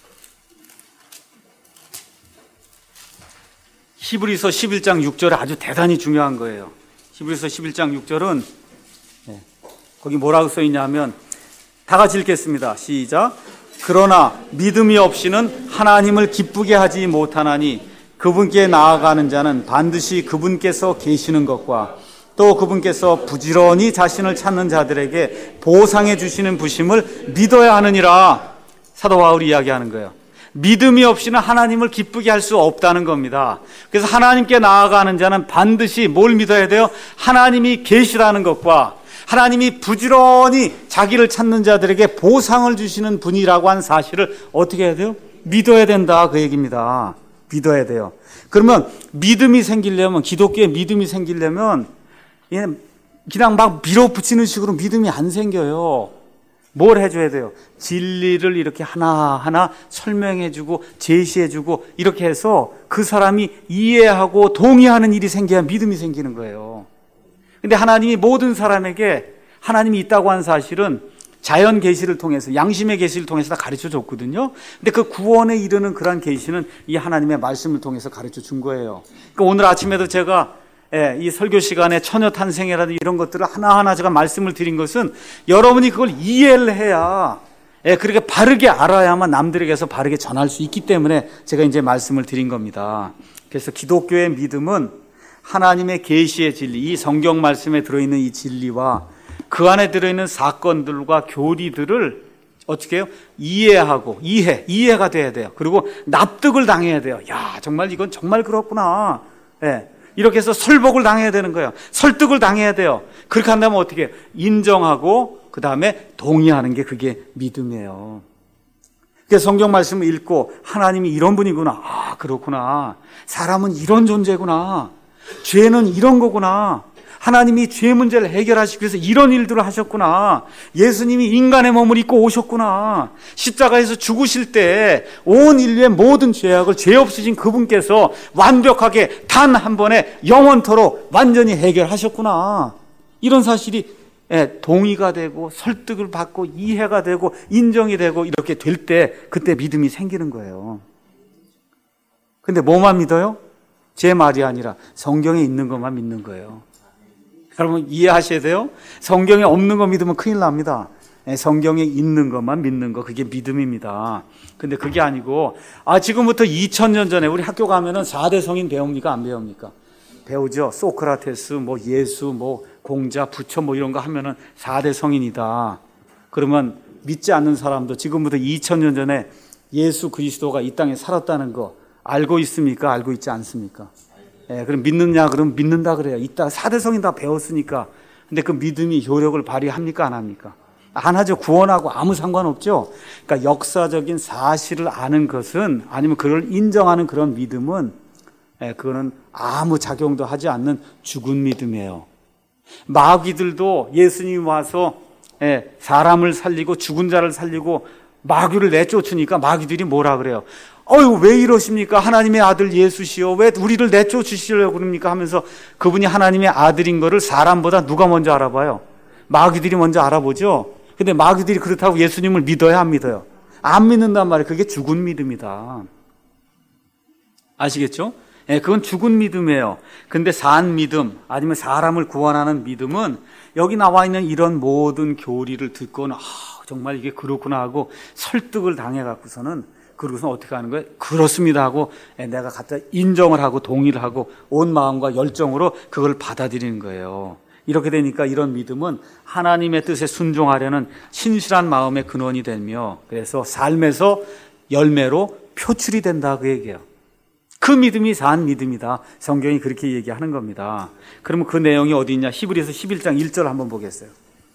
히브리서 11장 6절에 아주 대단히 중요한 거예요. 히브리서 11장 6절은 거기 뭐라고 써있냐면 다 같이 읽겠습니다. 시작. 그러나 믿음이 없이는 하나님을 기쁘게 하지 못하나니 그분께 나아가는 자는 반드시 그분께서 계시는 것과 또 그분께서 부지런히 자신을 찾는 자들에게 보상해 주시는 부심을 믿어야 하느니라. 사도 바울이 이야기하는 거예요. 믿음이 없이는 하나님을 기쁘게 할 수 없다는 겁니다. 그래서 하나님께 나아가는 자는 반드시 뭘 믿어야 돼요? 하나님이 계시라는 것과 하나님이 부지런히 자기를 찾는 자들에게 보상을 주시는 분이라고 한 사실을 어떻게 해야 돼요? 믿어야 된다, 그 얘기입니다. 믿어야 돼요. 그러면 믿음이 생기려면, 기독교에 믿음이 생기려면 그냥 막 밀어붙이는 식으로 믿음이 안 생겨요. 뭘 해줘야 돼요? 진리를 이렇게 하나하나 설명해주고 제시해주고 이렇게 해서 그 사람이 이해하고 동의하는 일이 생겨야 믿음이 생기는 거예요. 근데 하나님이 모든 사람에게 하나님이 있다고 한 사실은 자연 계시를 통해서, 양심의 계시를 통해서 다 가르쳐 줬거든요. 근데 그 구원에 이르는 그러한 계시는 이 하나님의 말씀을 통해서 가르쳐 준 거예요. 그러니까 오늘 아침에도 제가 이 설교 시간에 처녀 탄생이라든지 이런 것들을 하나하나 제가 말씀을 드린 것은 여러분이 그걸 이해를 해야, 그렇게 바르게 알아야만 남들에게서 바르게 전할 수 있기 때문에 제가 이제 말씀을 드린 겁니다. 그래서 기독교의 믿음은 하나님의 계시의 진리, 이 성경 말씀에 들어있는 이 진리와 그 안에 들어있는 사건들과 교리들을 어떻게 해요? 이해하고, 이해가 돼야 돼요. 그리고 납득을 당해야 돼요. 야, 정말 이건 정말 그렇구나. 이렇게 해서 설복을 당해야 되는 거예요. 설득을 당해야 돼요. 그렇게 한다면 어떻게 해요? 인정하고 그 다음에 동의하는 게 그게 믿음이에요. 그래서 성경 말씀을 읽고 하나님이 이런 분이구나. 아, 그렇구나. 사람은 이런 존재구나. 죄는 이런 거구나. 하나님이 죄 문제를 해결하시기 위해서 이런 일들을 하셨구나. 예수님이 인간의 몸을 입고 오셨구나. 십자가에서 죽으실 때 온 인류의 모든 죄악을 죄 없으신 그분께서 완벽하게 단 한 번에 영원토록 완전히 해결하셨구나. 이런 사실이 동의가 되고 설득을 받고 이해가 되고 인정이 되고 이렇게 될 때 그때 믿음이 생기는 거예요. 근데 뭐만 믿어요? 제 말이 아니라 성경에 있는 것만 믿는 거예요. 여러분 이해하셔야 돼요. 성경에 없는 거 믿으면 큰일 납니다. 성경에 있는 것만 믿는 거, 그게 믿음입니다. 근데 그게 아니고, 지금부터 2000년 전에 우리 학교 가면은 4대 성인 배웁니까? 안 배웁니까? 배우죠. 소크라테스, 예수, 공자, 부처 이런 거 하면은 4대 성인이다. 그러면 믿지 않는 사람도 지금부터 2000년 전에 예수 그리스도가 이 땅에 살았다는 거 알고 있습니까? 알고 있지 않습니까? 그럼 믿느냐? 그럼 믿는다 그래요. 이따 4대 성인 다 배웠으니까. 근데 그 믿음이 효력을 발휘합니까? 안 합니까? 안 하죠. 구원하고 아무 상관없죠. 그러니까 역사적인 사실을 아는 것은, 아니면 그걸 인정하는 그런 믿음은, 그거는 아무 작용도 하지 않는 죽은 믿음이에요. 마귀들도 예수님이 와서 사람을 살리고 죽은 자를 살리고 마귀를 내쫓으니까 마귀들이 뭐라 그래요? 왜 이러십니까? 하나님의 아들 예수시여, 왜 우리를 내쫓으시려고 그럽니까? 하면서 그분이 하나님의 아들인 거를 사람보다 누가 먼저 알아봐요? 마귀들이 먼저 알아보죠. 근데 마귀들이 그렇다고 예수님을 믿어야 안 믿어요? 안 믿는단 말이에요. 그게 죽은 믿음이다. 아시겠죠? 그건 죽은 믿음이에요. 근데 산 믿음, 아니면 사람을 구원하는 믿음은 여기 나와 있는 이런 모든 교리를 듣고는 정말 이게 그렇구나 하고 설득을 당해갖고서는, 그러고서 어떻게 하는 거예요? 그렇습니다 하고 내가 갖다 인정을 하고 동의를 하고 온 마음과 열정으로 그걸 받아들이는 거예요. 이렇게 되니까 이런 믿음은 하나님의 뜻에 순종하려는 신실한 마음의 근원이 되며, 그래서 삶에서 열매로 표출이 된다, 그 얘기예요. 그 믿음이 산 믿음이다. 성경이 그렇게 얘기하는 겁니다. 그러면 그 내용이 어디 있냐? 히브리서 11장 1절 한번 보겠어요.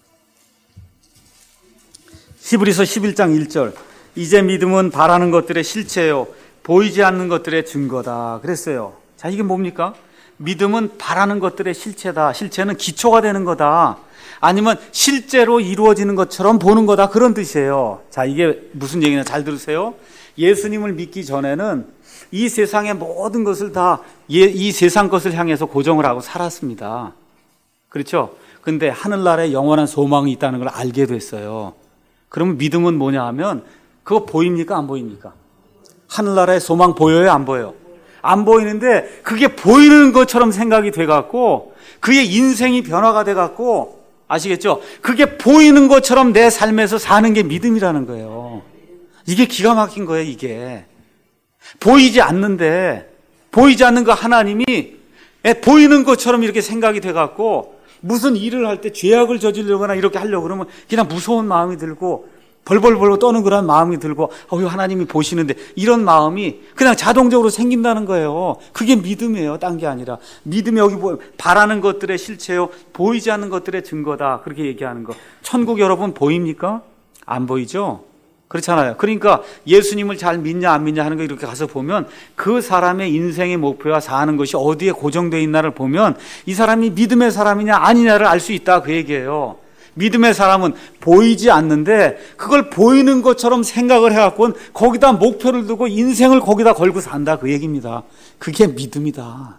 히브리서 11장 1절. 이제 믿음은 바라는 것들의 실체요, 보이지 않는 것들의 증거다 그랬어요. 자, 이게 뭡니까? 믿음은 바라는 것들의 실체다. 실체는 기초가 되는 거다. 아니면 실제로 이루어지는 것처럼 보는 거다, 그런 뜻이에요. 자, 이게 무슨 얘기냐? 잘 들으세요. 예수님을 믿기 전에는 이 세상의 모든 것을 다 이 세상 것을 향해서 고정을 하고 살았습니다. 그렇죠? 근데 하늘나라에 영원한 소망이 있다는 걸 알게 됐어요. 그러면 믿음은 뭐냐 하면, 그거 보입니까? 안 보입니까? 하늘나라의 소망 보여요? 안 보여요? 안 보이는데 그게 보이는 것처럼 생각이 돼갖고 그의 인생이 변화가 돼갖고, 아시겠죠? 그게 보이는 것처럼 내 삶에서 사는 게 믿음이라는 거예요. 이게 기가 막힌 거예요. 이게 보이지 않는데, 보이지 않는 그 하나님이 보이는 것처럼 이렇게 생각이 돼갖고, 무슨 일을 할 때 죄악을 저지르거나 이렇게 하려고 그러면 그냥 무서운 마음이 들고 벌벌벌 떠는 그런 마음이 들고, 하나님이 보시는데, 이런 마음이 그냥 자동적으로 생긴다는 거예요. 그게 믿음이에요. 딴 게 아니라. 믿음이 여기 바라는 것들의 실체요, 보이지 않는 것들의 증거다, 그렇게 얘기하는 거. 천국 여러분 보입니까? 안 보이죠? 그렇잖아요. 그러니까 예수님을 잘 믿냐 안 믿냐 하는 거 이렇게 가서 보면, 그 사람의 인생의 목표와 사는 것이 어디에 고정되어 있나를 보면 이 사람이 믿음의 사람이냐 아니냐를 알 수 있다, 그 얘기예요. 믿음의 사람은 보이지 않는데 그걸 보이는 것처럼 생각을 해갖고는 거기다 목표를 두고 인생을 거기다 걸고 산다, 그 얘기입니다. 그게 믿음이다.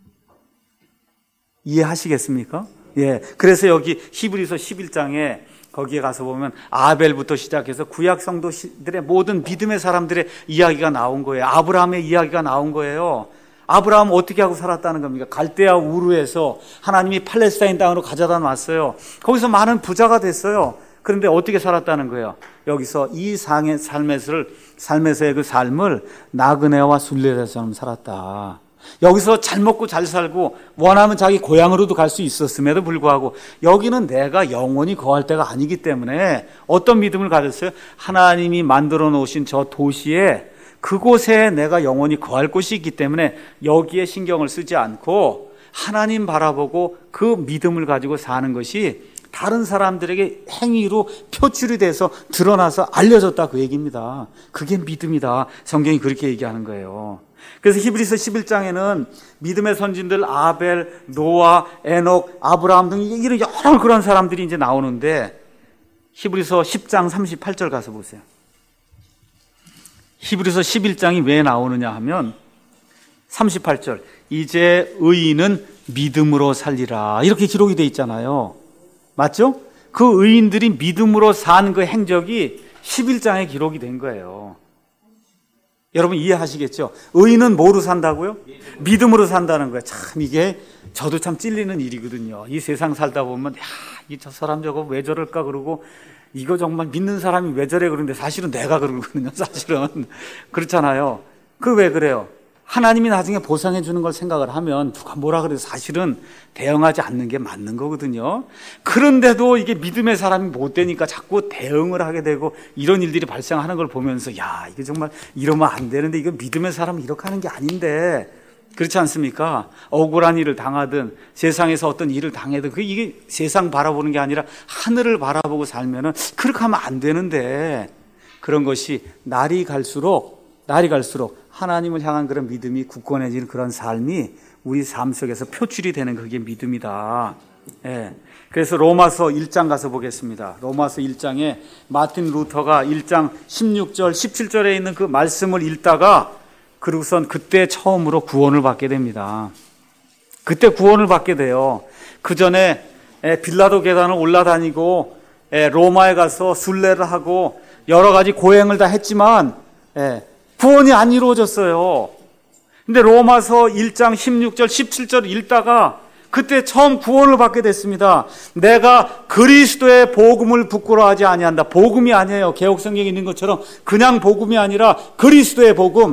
이해하시겠습니까? 예. 그래서 여기 히브리서 11장에 거기에 가서 보면 아벨부터 시작해서 구약 성도들의 모든 믿음의 사람들의 이야기가 나온 거예요. 아브라함의 이야기가 나온 거예요. 아브라함 어떻게 하고 살았다는 겁니까? 갈대아 우르에서 하나님이 팔레스타인 땅으로 가져다 놨어요. 거기서 많은 부자가 됐어요. 그런데 어떻게 살았다는 거예요? 여기서 이 삶에서의 그 삶을 나그네와 순례자처럼 살았다. 여기서 잘 먹고 잘 살고 원하면 자기 고향으로도 갈 수 있었음에도 불구하고 여기는 내가 영원히 거할 때가 아니기 때문에 어떤 믿음을 가졌어요? 하나님이 만들어 놓으신 저 도시에, 그곳에 내가 영원히 거할 곳이 있기 때문에 여기에 신경을 쓰지 않고 하나님 바라보고 그 믿음을 가지고 사는 것이 다른 사람들에게 행위로 표출이 돼서 드러나서 알려졌다, 그 얘기입니다. 그게 믿음이다. 성경이 그렇게 얘기하는 거예요. 그래서 히브리서 11장에는 믿음의 선진들 아벨, 노아, 에녹, 아브라함 등 이런 여러 그런 사람들이 이제 나오는데, 히브리서 10장 38절 가서 보세요. 히브리서 11장이 왜 나오느냐 하면 38절, 이제 의인은 믿음으로 살리라, 이렇게 기록이 돼 있잖아요. 맞죠? 그 의인들이 믿음으로 산 그 행적이 11장에 기록이 된 거예요. 여러분 이해하시겠죠? 의인은 뭐로 산다고요? 믿음으로 산다는 거예요. 참 이게 저도 참 찔리는 일이거든요. 이 세상 살다 보면 저 사람 저거 왜 저럴까 그러고 이거 정말 믿는 사람이 왜 저래 그러는데 사실은 내가 그러거든요. 사실은 그렇잖아요. 그 왜 그래요? 하나님이 나중에 보상해 주는 걸 생각을 하면 누가 뭐라 그래도 사실은 대응하지 않는 게 맞는 거거든요. 그런데도 이게 믿음의 사람이 못 되니까 자꾸 대응을 하게 되고 이런 일들이 발생하는 걸 보면서 야, 이게 정말 이러면 안 되는데 이거 믿음의 사람은 이렇게 하는 게 아닌데 그렇지 않습니까? 억울한 일을 당하든 세상에서 어떤 일을 당해든 이게 세상 바라보는 게 아니라 하늘을 바라보고 살면은 그렇게 하면 안 되는데 그런 것이 날이 갈수록 하나님을 향한 그런 믿음이 굳건해지는 그런 삶이 우리 삶 속에서 표출이 되는 그게 믿음이다. 예. 그래서 로마서 1장 가서 보겠습니다. 로마서 1장에 마틴 루터가 1장 16절, 17절에 있는 그 말씀을 읽다가 그리고선 그때 처음으로 구원을 받게 됩니다. 그때 구원을 받게 돼요. 그 전에 빌라도 계단을 올라다니고 로마에 가서 순례를 하고 여러 가지 고행을 다 했지만 구원이 안 이루어졌어요. 근데 로마서 1장 16절, 17절 읽다가 그때 처음 구원을 받게 됐습니다. 내가 그리스도의 복음을 부끄러워하지 아니한다. 복음이 아니에요. 개역성경에 있는 것처럼 그냥 복음이 아니라 그리스도의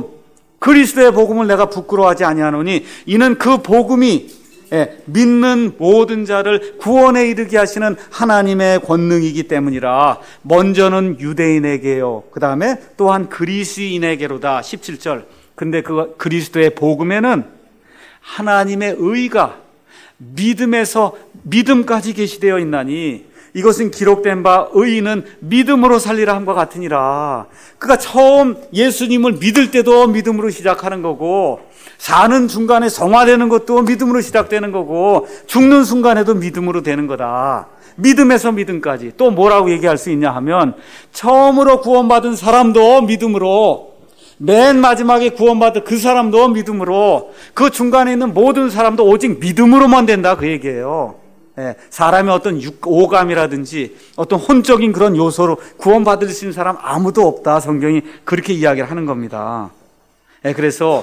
복음을 내가 부끄러워하지 아니하노니 이는 그 복음이 믿는 모든 자를 구원에 이르게 하시는 하나님의 권능이기 때문이라. 먼저는 유대인에게요. 그 다음에 또한 그리스인에게로다. 17절. 근데 그 그리스도의 복음에는 하나님의 의가 믿음에서 믿음까지 계시되어 있나니 이것은 기록된 바 의인은 믿음으로 살리라 함과 같으니라. 그러니까 처음 예수님을 믿을 때도 믿음으로 시작하는 거고 사는 중간에 성화되는 것도 믿음으로 시작되는 거고 죽는 순간에도 믿음으로 되는 거다. 믿음에서 믿음까지. 또 뭐라고 얘기할 수 있냐 하면 처음으로 구원받은 사람도 믿음으로, 맨 마지막에 구원받은 그 사람도 믿음으로, 그 중간에 있는 모든 사람도 오직 믿음으로만 된다 그 얘기예요. 사람의 어떤 오감이라든지 어떤 혼적인 그런 요소로 구원받을 수 있는 사람 아무도 없다. 성경이 그렇게 이야기를 하는 겁니다. 그래서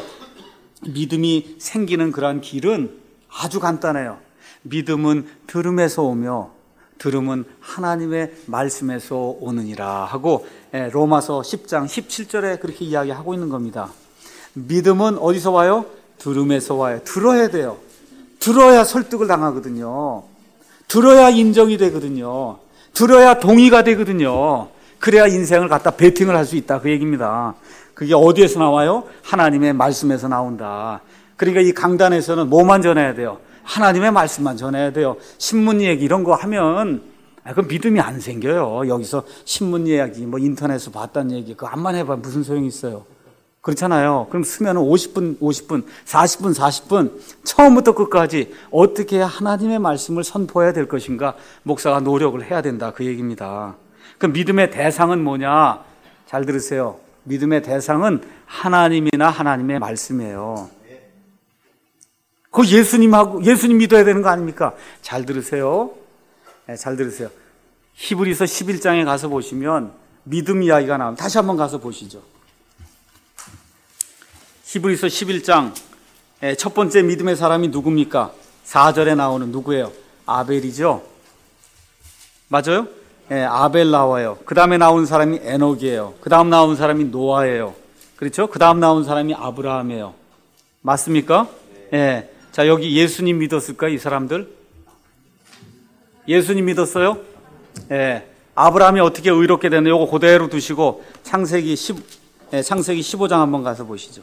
믿음이 생기는 그러한 길은 아주 간단해요. 믿음은 들음에서 오며 들음은 하나님의 말씀에서 오느니라 하고 로마서 10장 17절에 그렇게 이야기하고 있는 겁니다. 믿음은 어디서 와요? 들음에서 와요. 들어야 돼요. 들어야 설득을 당하거든요. 들어야 인정이 되거든요. 들어야 동의가 되거든요. 그래야 인생을 갖다 베팅을 할 수 있다 그 얘기입니다. 그게 어디에서 나와요? 하나님의 말씀에서 나온다. 그러니까 이 강단에서는 뭐만 전해야 돼요? 하나님의 말씀만 전해야 돼요. 신문 얘기 이런 거 하면 그 믿음이 안 생겨요. 여기서 신문 이야기 뭐 인터넷에서 봤다는 얘기 그거 암만 해봐 무슨 소용이 있어요. 그렇잖아요. 그럼 쓰면 50분 40분 처음부터 끝까지 어떻게 해야 하나님의 말씀을 선포해야 될 것인가 목사가 노력을 해야 된다 그 얘기입니다. 그 믿음의 대상은 뭐냐? 잘 들으세요. 믿음의 대상은 하나님이나 하나님의 말씀이에요. 그 예수님 믿어야 되는 거 아닙니까? 잘 들으세요. 잘 들으세요. 히브리서 11장에 가서 보시면 믿음 이야기가 나옵니다. 다시 한번 가서 보시죠. 히브리서 11장 첫 번째 믿음의 사람이 누굽니까? 4절에 나오는 누구예요? 아벨이죠. 맞아요? 아벨 나와요. 그 다음에 나온 사람이 에녹이에요. 그 다음 나온 사람이 노아예요. 그렇죠? 그 다음 나온 사람이 아브라함이에요. 맞습니까? 자, 여기 예수님 믿었을까요? 이 사람들? 예수님 믿었어요? 아브라함이 어떻게 의롭게 되는 요거 그대로 두시고 창세기 15장 한번 가서 보시죠.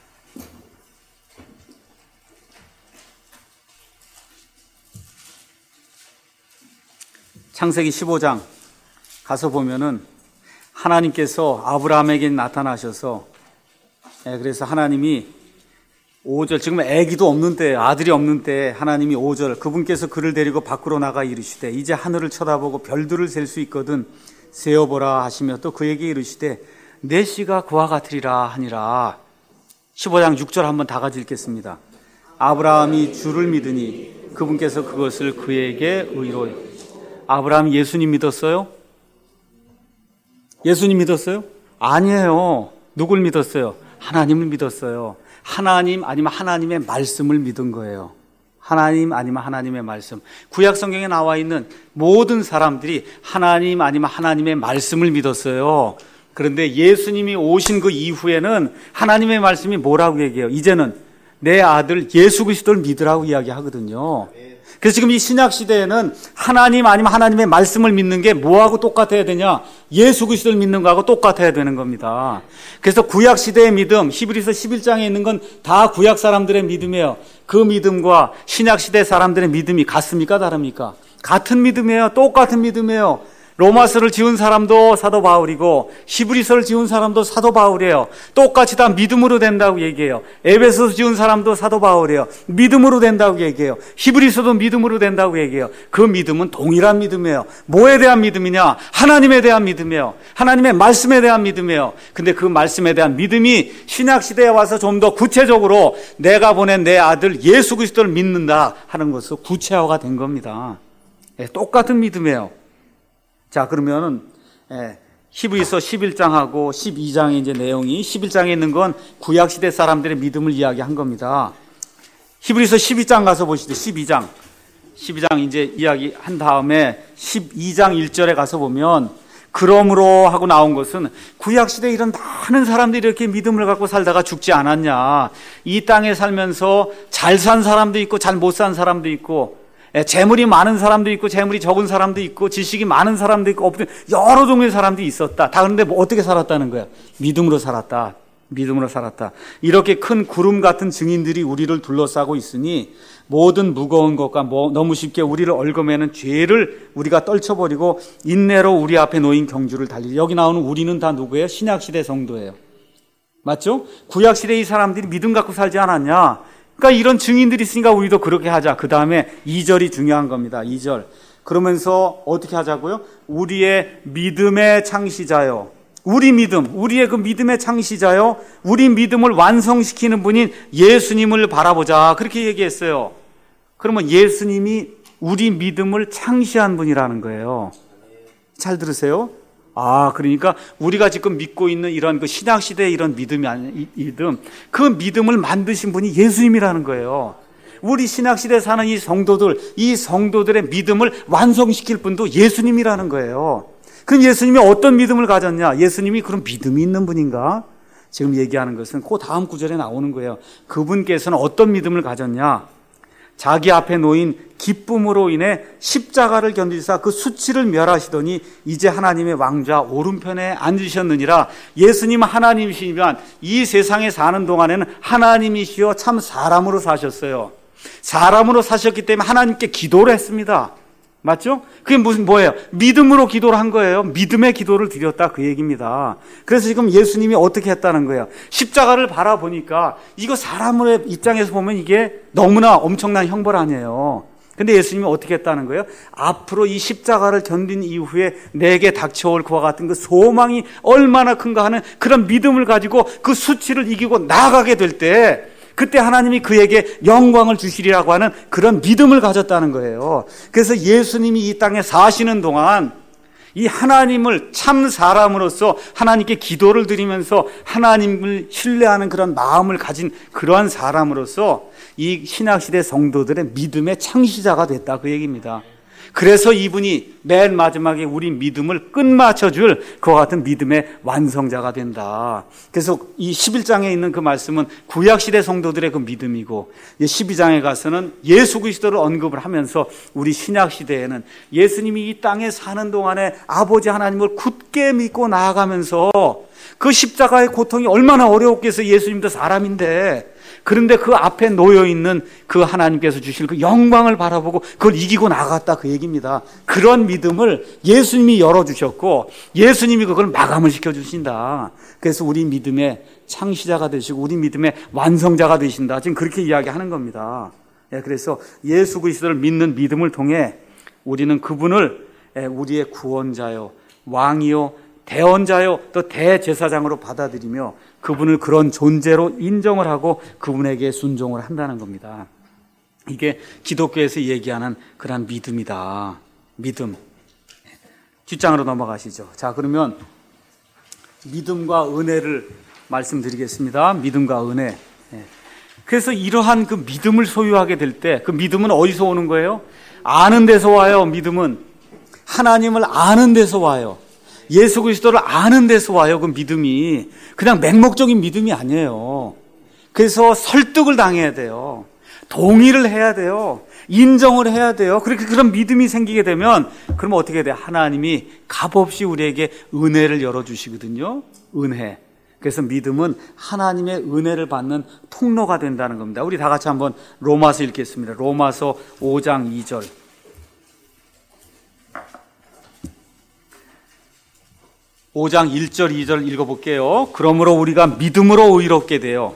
창세기 15장 가서 보면은 하나님께서 아브라함에게 나타나셔서 그래서 하나님이 5절 지금 아기도 없는 때 아들이 없는 때 하나님이 5절 그분께서 그를 데리고 밖으로 나가 이르시되 이제 하늘을 쳐다보고 별들을 셀 수 있거든 세어보라 하시며 또 그에게 이르시되 내 씨가 그와 같으리라 하니라. 15장 6절 한번 다 같이 읽겠습니다. 아브라함이 주를 믿으니 그분께서 그것을 그에게 의로. 아브라함이 예수님 믿었어요? 예수님 믿었어요? 아니에요. 누굴 믿었어요? 하나님을 믿었어요. 하나님 아니면 하나님의 말씀을 믿은 거예요. 하나님 아니면 하나님의 말씀. 구약 성경에 나와 있는 모든 사람들이 하나님 아니면 하나님의 말씀을 믿었어요. 그런데 예수님이 오신 그 이후에는 하나님의 말씀이 뭐라고 얘기해요? 이제는 내 아들 예수 그리스도를 믿으라고 이야기하거든요. 그래서 지금 이 신약 시대에는 하나님 아니면 하나님의 말씀을 믿는 게 뭐하고 똑같아야 되냐? 예수 그리스도를 믿는 거하고 똑같아야 되는 겁니다. 그래서 구약 시대의 믿음, 히브리서 11장에 있는 건 다 구약 사람들의 믿음이에요. 그 믿음과 신약 시대 사람들의 믿음이 같습니까? 다릅니까? 같은 믿음이에요. 똑같은 믿음이에요. 로마서를 지은 사람도 사도 바울이고 히브리서를 지은 사람도 사도 바울이에요. 똑같이 다 믿음으로 된다고 얘기해요. 에베소서 지은 사람도 사도 바울이에요. 믿음으로 된다고 얘기해요. 히브리서도 믿음으로 된다고 얘기해요. 그 믿음은 동일한 믿음이에요. 뭐에 대한 믿음이냐? 하나님에 대한 믿음이에요. 하나님의 말씀에 대한 믿음이에요. 근데 그 말씀에 대한 믿음이 신약 시대에 와서 좀 더 구체적으로 내가 보낸 내 아들 예수 그리스도를 믿는다 하는 것으로 구체화가 된 겁니다. 똑같은 믿음이에요. 자, 그러면은 히브리서 11장하고 12장의 이제 내용이 11장에 있는 건 구약 시대 사람들의 믿음을 이야기한 겁니다. 히브리서 12장 가서 보시죠. 12장 이제 이야기한 다음에 12장 1절에 가서 보면 그러므로 하고 나온 것은 구약 시대에 이런 많은 사람들이 이렇게 믿음을 갖고 살다가 죽지 않았냐. 이 땅에 살면서 잘 산 사람도 있고 잘 못 산 사람도 있고 재물이 많은 사람도 있고 재물이 적은 사람도 있고 지식이 많은 사람도 있고 여러 종류의 사람들이 있었다. 다 그런데 뭐 어떻게 살았다는 거야? 믿음으로 살았다. 믿음으로 살았다. 이렇게 큰 구름 같은 증인들이 우리를 둘러싸고 있으니 모든 무거운 것과 너무 쉽게 우리를 얽어매는 죄를 우리가 떨쳐버리고 인내로 우리 앞에 놓인 경주를 달리자. 여기 나오는 우리는 다 누구예요? 신약시대 성도예요. 맞죠? 구약시대 이 사람들이 믿음 갖고 살지 않았냐? 그러니까 이런 증인들이 있으니까 우리도 그렇게 하자. 그 다음에 2절이 중요한 겁니다. 2절. 그러면서 어떻게 하자고요? 우리의 믿음의 창시자요. 우리 믿음, 우리의 그 믿음의 창시자요. 우리 믿음을 완성시키는 분인 예수님을 바라보자. 그렇게 얘기했어요. 그러면 예수님이 우리 믿음을 창시한 분이라는 거예요. 잘 들으세요. 그러니까 우리가 지금 믿고 있는 이런 그 신약시대의 이런 그 믿음을 만드신 분이 예수님이라는 거예요. 우리 신약시대에 사는 이 성도들의 믿음을 완성시킬 분도 예수님이라는 거예요. 그럼 예수님이 어떤 믿음을 가졌냐? 예수님이 그런 믿음이 있는 분인가? 지금 얘기하는 것은 그 다음 구절에 나오는 거예요. 그분께서는 어떤 믿음을 가졌냐? 자기 앞에 놓인 기쁨으로 인해 십자가를 견디사 그 수치를 멸하시더니 이제 하나님의 왕좌 오른편에 앉으셨느니라. 예수님은 하나님이시지만 이 세상에 사는 동안에는 하나님이시여 참 사람으로 사셨어요. 사람으로 사셨기 때문에 하나님께 기도를 했습니다. 맞죠? 그게 뭐예요? 믿음으로 기도를 한 거예요. 믿음의 기도를 드렸다 그 얘기입니다. 그래서 지금 예수님이 어떻게 했다는 거예요? 십자가를 바라보니까 이거 사람의 입장에서 보면 이게 너무나 엄청난 형벌 아니에요. 근데 예수님이 어떻게 했다는 거예요? 앞으로 이 십자가를 견딘 이후에 내게 닥쳐올 그와 같은 그 소망이 얼마나 큰가 하는 그런 믿음을 가지고 그 수치를 이기고 나아가게 될 때 그때 하나님이 그에게 영광을 주시리라고 하는 그런 믿음을 가졌다는 거예요. 그래서 예수님이 이 땅에 사시는 동안 이 하나님을 참 사람으로서 하나님께 기도를 드리면서 하나님을 신뢰하는 그런 마음을 가진 그러한 사람으로서 이 신약시대 성도들의 믿음의 창시자가 됐다 그 얘기입니다. 그래서 이분이 맨 마지막에 우리 믿음을 끝마쳐줄 그와 같은 믿음의 완성자가 된다. 그래서 이 11장에 있는 그 말씀은 구약시대 성도들의 그 믿음이고 12장에 가서는 예수 그리스도를 언급을 하면서 우리 신약시대에는 예수님이 이 땅에 사는 동안에 아버지 하나님을 굳게 믿고 나아가면서 그 십자가의 고통이 얼마나 어려웠겠어요. 예수님도 사람인데. 그런데 그 앞에 놓여있는 그 하나님께서 주실 그 영광을 바라보고 그걸 이기고 나갔다 그 얘기입니다. 그런 믿음을 예수님이 열어주셨고 예수님이 그걸 마감을 시켜주신다. 그래서 우리 믿음의 창시자가 되시고 우리 믿음의 완성자가 되신다. 지금 그렇게 이야기하는 겁니다. 그래서 예수 그리스도를 믿는 믿음을 통해 우리는 그분을 우리의 구원자요 왕이요 대언자요 또 대제사장으로 받아들이며 그분을 그런 존재로 인정을 하고 그분에게 순종을 한다는 겁니다. 이게 기독교에서 얘기하는 그런 믿음이다. 믿음. 뒷장으로 넘어가시죠. 자, 그러면 믿음과 은혜를 말씀드리겠습니다. 믿음과 은혜. 그래서 이러한 그 믿음을 소유하게 될 때 그 믿음은 어디서 오는 거예요? 아는 데서 와요. 믿음은 하나님을 아는 데서 와요. 예수 그리스도를 아는 데서 와요. 그 믿음이 그냥 맹목적인 믿음이 아니에요. 그래서 설득을 당해야 돼요. 동의를 해야 돼요. 인정을 해야 돼요. 그렇게 그런 믿음이 생기게 되면 그러면 어떻게 돼요? 하나님이 값없이 우리에게 은혜를 열어주시거든요. 은혜. 그래서 믿음은 하나님의 은혜를 받는 통로가 된다는 겁니다. 우리 다 같이 한번 로마서 읽겠습니다. 로마서 5장 2절. (5장) 1절 2절 읽어볼게요. 그러므로 우리가 믿음으로 의롭게 되어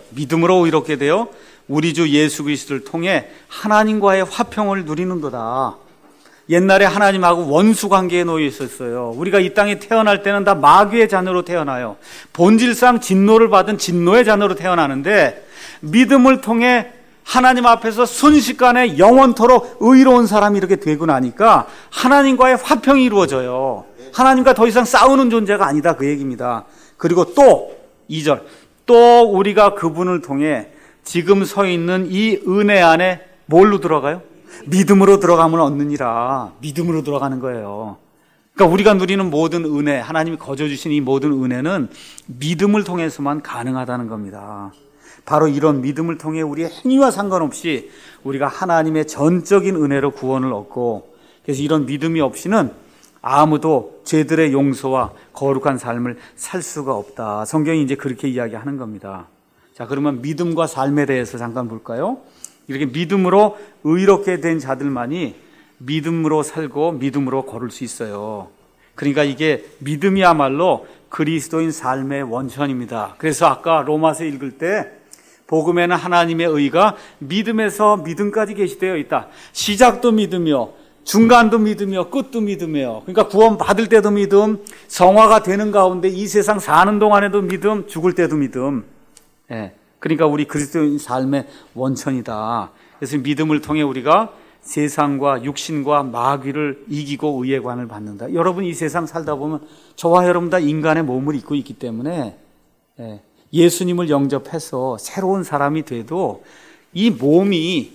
우리 주 예수 그리스도를 통해 하나님과의 화평을 누리는도다. 옛날에 하나님하고 원수 관계에 놓여 있었어요. 우리가 이 땅에 태어날 때는 다 마귀의 자녀로 태어나요. 본질상 진노를 받은 진노의 자녀로 태어나는데 믿음을 통해 하나님 앞에서 순식간에 영원토록 의로운 사람이 이렇게 되고 나니까 하나님과의 화평이 이루어져요. 하나님과 더 이상 싸우는 존재가 아니다, 그 얘기입니다. 그리고 또 2절, 또 우리가 그분을 통해 지금 서 있는 이 은혜 안에 뭘로 들어가요? 믿음으로 들어가면 얻느니라. 믿음으로 들어가는 거예요. 그러니까 우리가 누리는 모든 은혜, 하나님이 거저주신 이 모든 은혜는 믿음을 통해서만 가능하다는 겁니다. 바로 이런 믿음을 통해 우리의 행위와 상관없이 우리가 하나님의 전적인 은혜로 구원을 얻고, 그래서 이런 믿음이 없이는 아무도 죄들의 용서와 거룩한 삶을 살 수가 없다. 성경이 이제 그렇게 이야기하는 겁니다. 자, 그러면 믿음과 삶에 대해서 잠깐 볼까요? 이렇게 믿음으로 의롭게 된 자들만이 믿음으로 살고 믿음으로 걸을 수 있어요. 그러니까 이게 믿음이야말로 그리스도인 삶의 원천입니다. 그래서 아까 로마서 읽을 때 복음에는 하나님의 의가 믿음에서 믿음까지 계시되어 있다. 시작도 믿음이요, 중간도 믿음이요, 끝도 믿음이에요. 그러니까 구원 받을 때도 믿음, 성화가 되는 가운데 이 세상 사는 동안에도 믿음, 죽을 때도 믿음. 예. 그러니까 우리 그리스도인 삶의 원천이다. 그래서 믿음을 통해 우리가 세상과 육신과 마귀를 이기고 의의 관을 받는다. 여러분, 이 세상 살다 보면 저와 여러분 다 인간의 몸을 입고 있기 때문에 예수님을 영접해서 새로운 사람이 돼도 이 몸이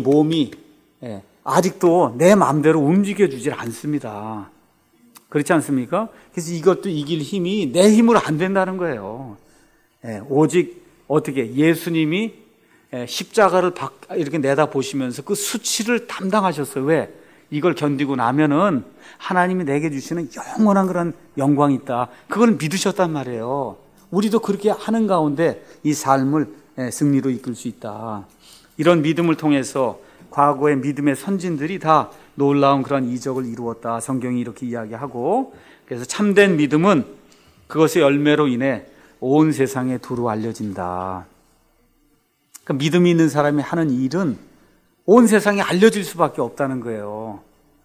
아직도 내 마음대로 움직여주질 않습니다. 그렇지 않습니까? 그래서 이것도 이길 힘이 내 힘으로 안 된다는 거예요. 오직 어떻게 예수님이 십자가를 이렇게 내다보시면서 그 수치를 담당하셨어요. 왜? 이걸 견디고 나면은 하나님이 내게 주시는 영원한 그런 영광이 있다. 그걸 믿으셨단 말이에요. 우리도 그렇게 하는 가운데 이 삶을 승리로 이끌 수 있다. 이런 믿음을 통해서 과거의 믿음의 선진들이 다 놀라운 그런 이적을 이루었다. 성경이 이렇게 이야기하고, 그래서 참된 믿음은 그것의 열매로 인해 온 세상에 두루 알려진다. 그러니까 믿음이 있는 사람이 하는 일은 온 세상에 알려질 수밖에 없다는 거예요.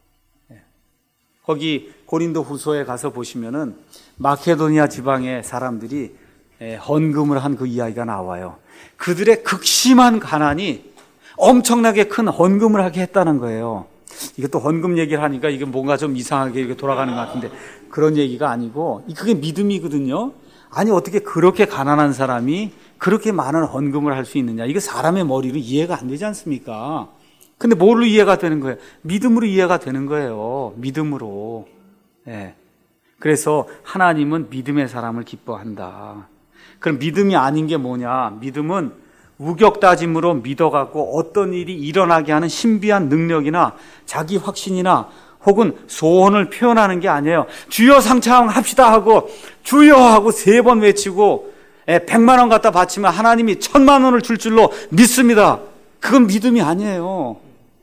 거기 고린도 후서에 가서 보시면은 마케도니아 지방의 사람들이 헌금을 한 그 이야기가 나와요. 그들의 극심한 가난이 엄청나게 큰 헌금을 하게 했다는 거예요. 이게 또 헌금 얘기를 하니까 이게 뭔가 좀 이상하게 이렇게 돌아가는 것 같은데 그런 얘기가 아니고 그게 믿음이거든요. 아니 어떻게 그렇게 가난한 사람이 그렇게 많은 헌금을 할 수 있느냐. 이게 사람의 머리로 이해가 안 되지 않습니까? 근데 뭘로 이해가 되는 거예요? 믿음으로 이해가 되는 거예요. 믿음으로. 그래서 하나님은 믿음의 사람을 기뻐한다. 그럼 믿음이 아닌 게 뭐냐? 믿음은 우격다짐으로 믿어갖고 어떤 일이 일어나게 하는 신비한 능력이나 자기 확신이나 혹은 소원을 표현하는 게 아니에요. 주여 상창합시다 하고 주여 하고 3번 외치고 100만 원 갖다 바치면 하나님이 1000만 원을 줄 줄로 믿습니다. 그건 믿음이 아니에요.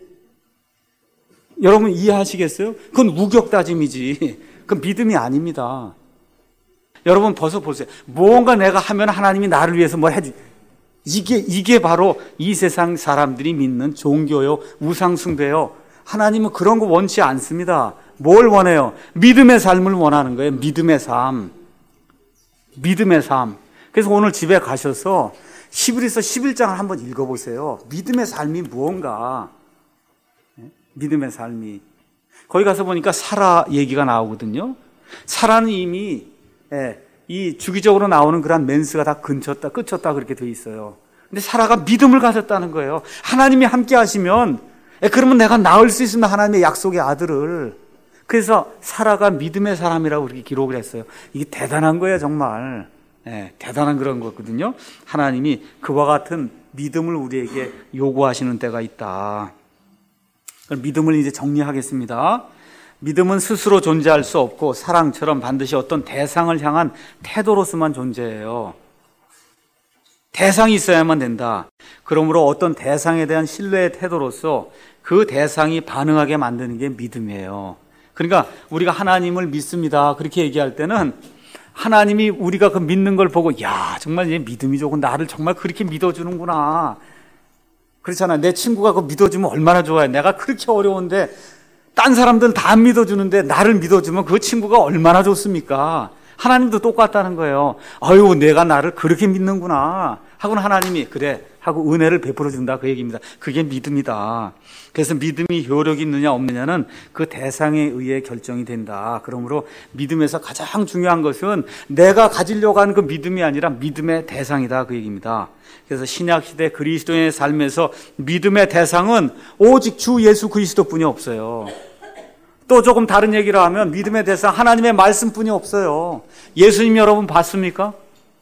여러분 이해하시겠어요? 그건 우격다짐이지. 그건 믿음이 아닙니다. 여러분 벌써 보세요. 뭔가 내가 하면 하나님이 나를 위해서 뭘 해주. 이게 바로 이 세상 사람들이 믿는 종교요, 우상숭배요. 하나님은 그런 거 원치 않습니다. 뭘 원해요? 믿음의 삶을 원하는 거예요. 믿음의 삶. 믿음의 삶. 그래서 오늘 집에 가셔서 히브리서 11장을 한번 읽어보세요. 믿음의 삶이 무언가. 믿음의 삶이. 거기 가서 보니까 사라 얘기가 나오거든요. 사라는 이미 이 주기적으로 나오는 그런 멘스가 다 끝쳤다 그렇게 돼 있어요. 근데 사라가 믿음을 가졌다는 거예요. 하나님이 함께 하시면, 그러면 내가 낳을 수 있으면 하나님의 약속의 아들을. 그래서 사라가 믿음의 사람이라고 그렇게 기록을 했어요. 이게 대단한 거예요, 정말. 대단한 그런 거거든요. 하나님이 그와 같은 믿음을 우리에게 요구하시는 때가 있다. 믿음을 이제 정리하겠습니다. 믿음은 스스로 존재할 수 없고 사랑처럼 반드시 어떤 대상을 향한 태도로서만 존재해요. 대상이 있어야만 된다. 그러므로 어떤 대상에 대한 신뢰의 태도로서 그 대상이 반응하게 만드는 게 믿음이에요. 그러니까 우리가 하나님을 믿습니다. 그렇게 얘기할 때는 하나님이 우리가 그 믿는 걸 보고 야 정말 얘 믿음이 좋고 나를 정말 그렇게 믿어주는구나. 그렇잖아. 내 친구가 그 믿어주면 얼마나 좋아요. 내가 그렇게 어려운데 딴 사람들은 다 안 믿어주는데 나를 믿어주면 그 친구가 얼마나 좋습니까? 하나님도 똑같다는 거예요. 아유 내가 나를 그렇게 믿는구나 하고는 하나님이 그래 하고 은혜를 베풀어 준다 그 얘기입니다. 그게 믿음이다. 그래서 믿음이 효력이 있느냐 없느냐는 그 대상에 의해 결정이 된다. 그러므로 믿음에서 가장 중요한 것은 내가 가지려고 하는 그 믿음이 아니라 믿음의 대상이다 그 얘기입니다. 그래서 신약시대 그리스도인의 삶에서 믿음의 대상은 오직 주 예수 그리스도뿐이 없어요. 또 조금 다른 얘기를 하면 믿음의 대상 하나님의 말씀뿐이 없어요. 예수님 여러분 봤습니까?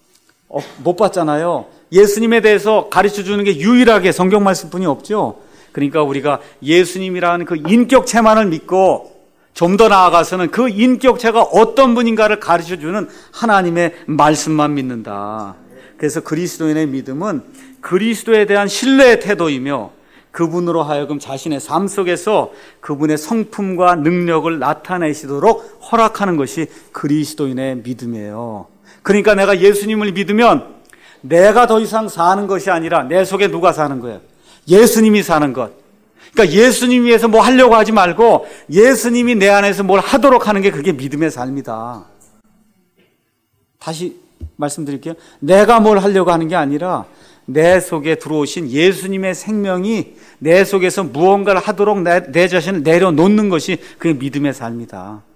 못 봤잖아요. 예수님에 대해서 가르쳐 주는 게 유일하게 성경 말씀뿐이 없죠. 그러니까 우리가 예수님이라는 그 인격체만을 믿고 좀 더 나아가서는 그 인격체가 어떤 분인가를 가르쳐 주는 하나님의 말씀만 믿는다. 그래서 그리스도인의 믿음은 그리스도에 대한 신뢰의 태도이며 그분으로 하여금 자신의 삶 속에서 그분의 성품과 능력을 나타내시도록 허락하는 것이 그리스도인의 믿음이에요. 그러니까 내가 예수님을 믿으면 내가 더 이상 사는 것이 아니라 내 속에 누가 사는 거예요? 예수님이 사는 것. 그러니까 예수님 위해서 뭐 하려고 하지 말고 예수님이 내 안에서 뭘 하도록 하는 게 그게 믿음의 삶이다. 다시 말씀드릴게요. 내가 뭘 하려고 하는 게 아니라 내 속에 들어오신 예수님의 생명이 내 속에서 무언가를 하도록 내 자신을 내려놓는 것이 그게 믿음의 삶이다.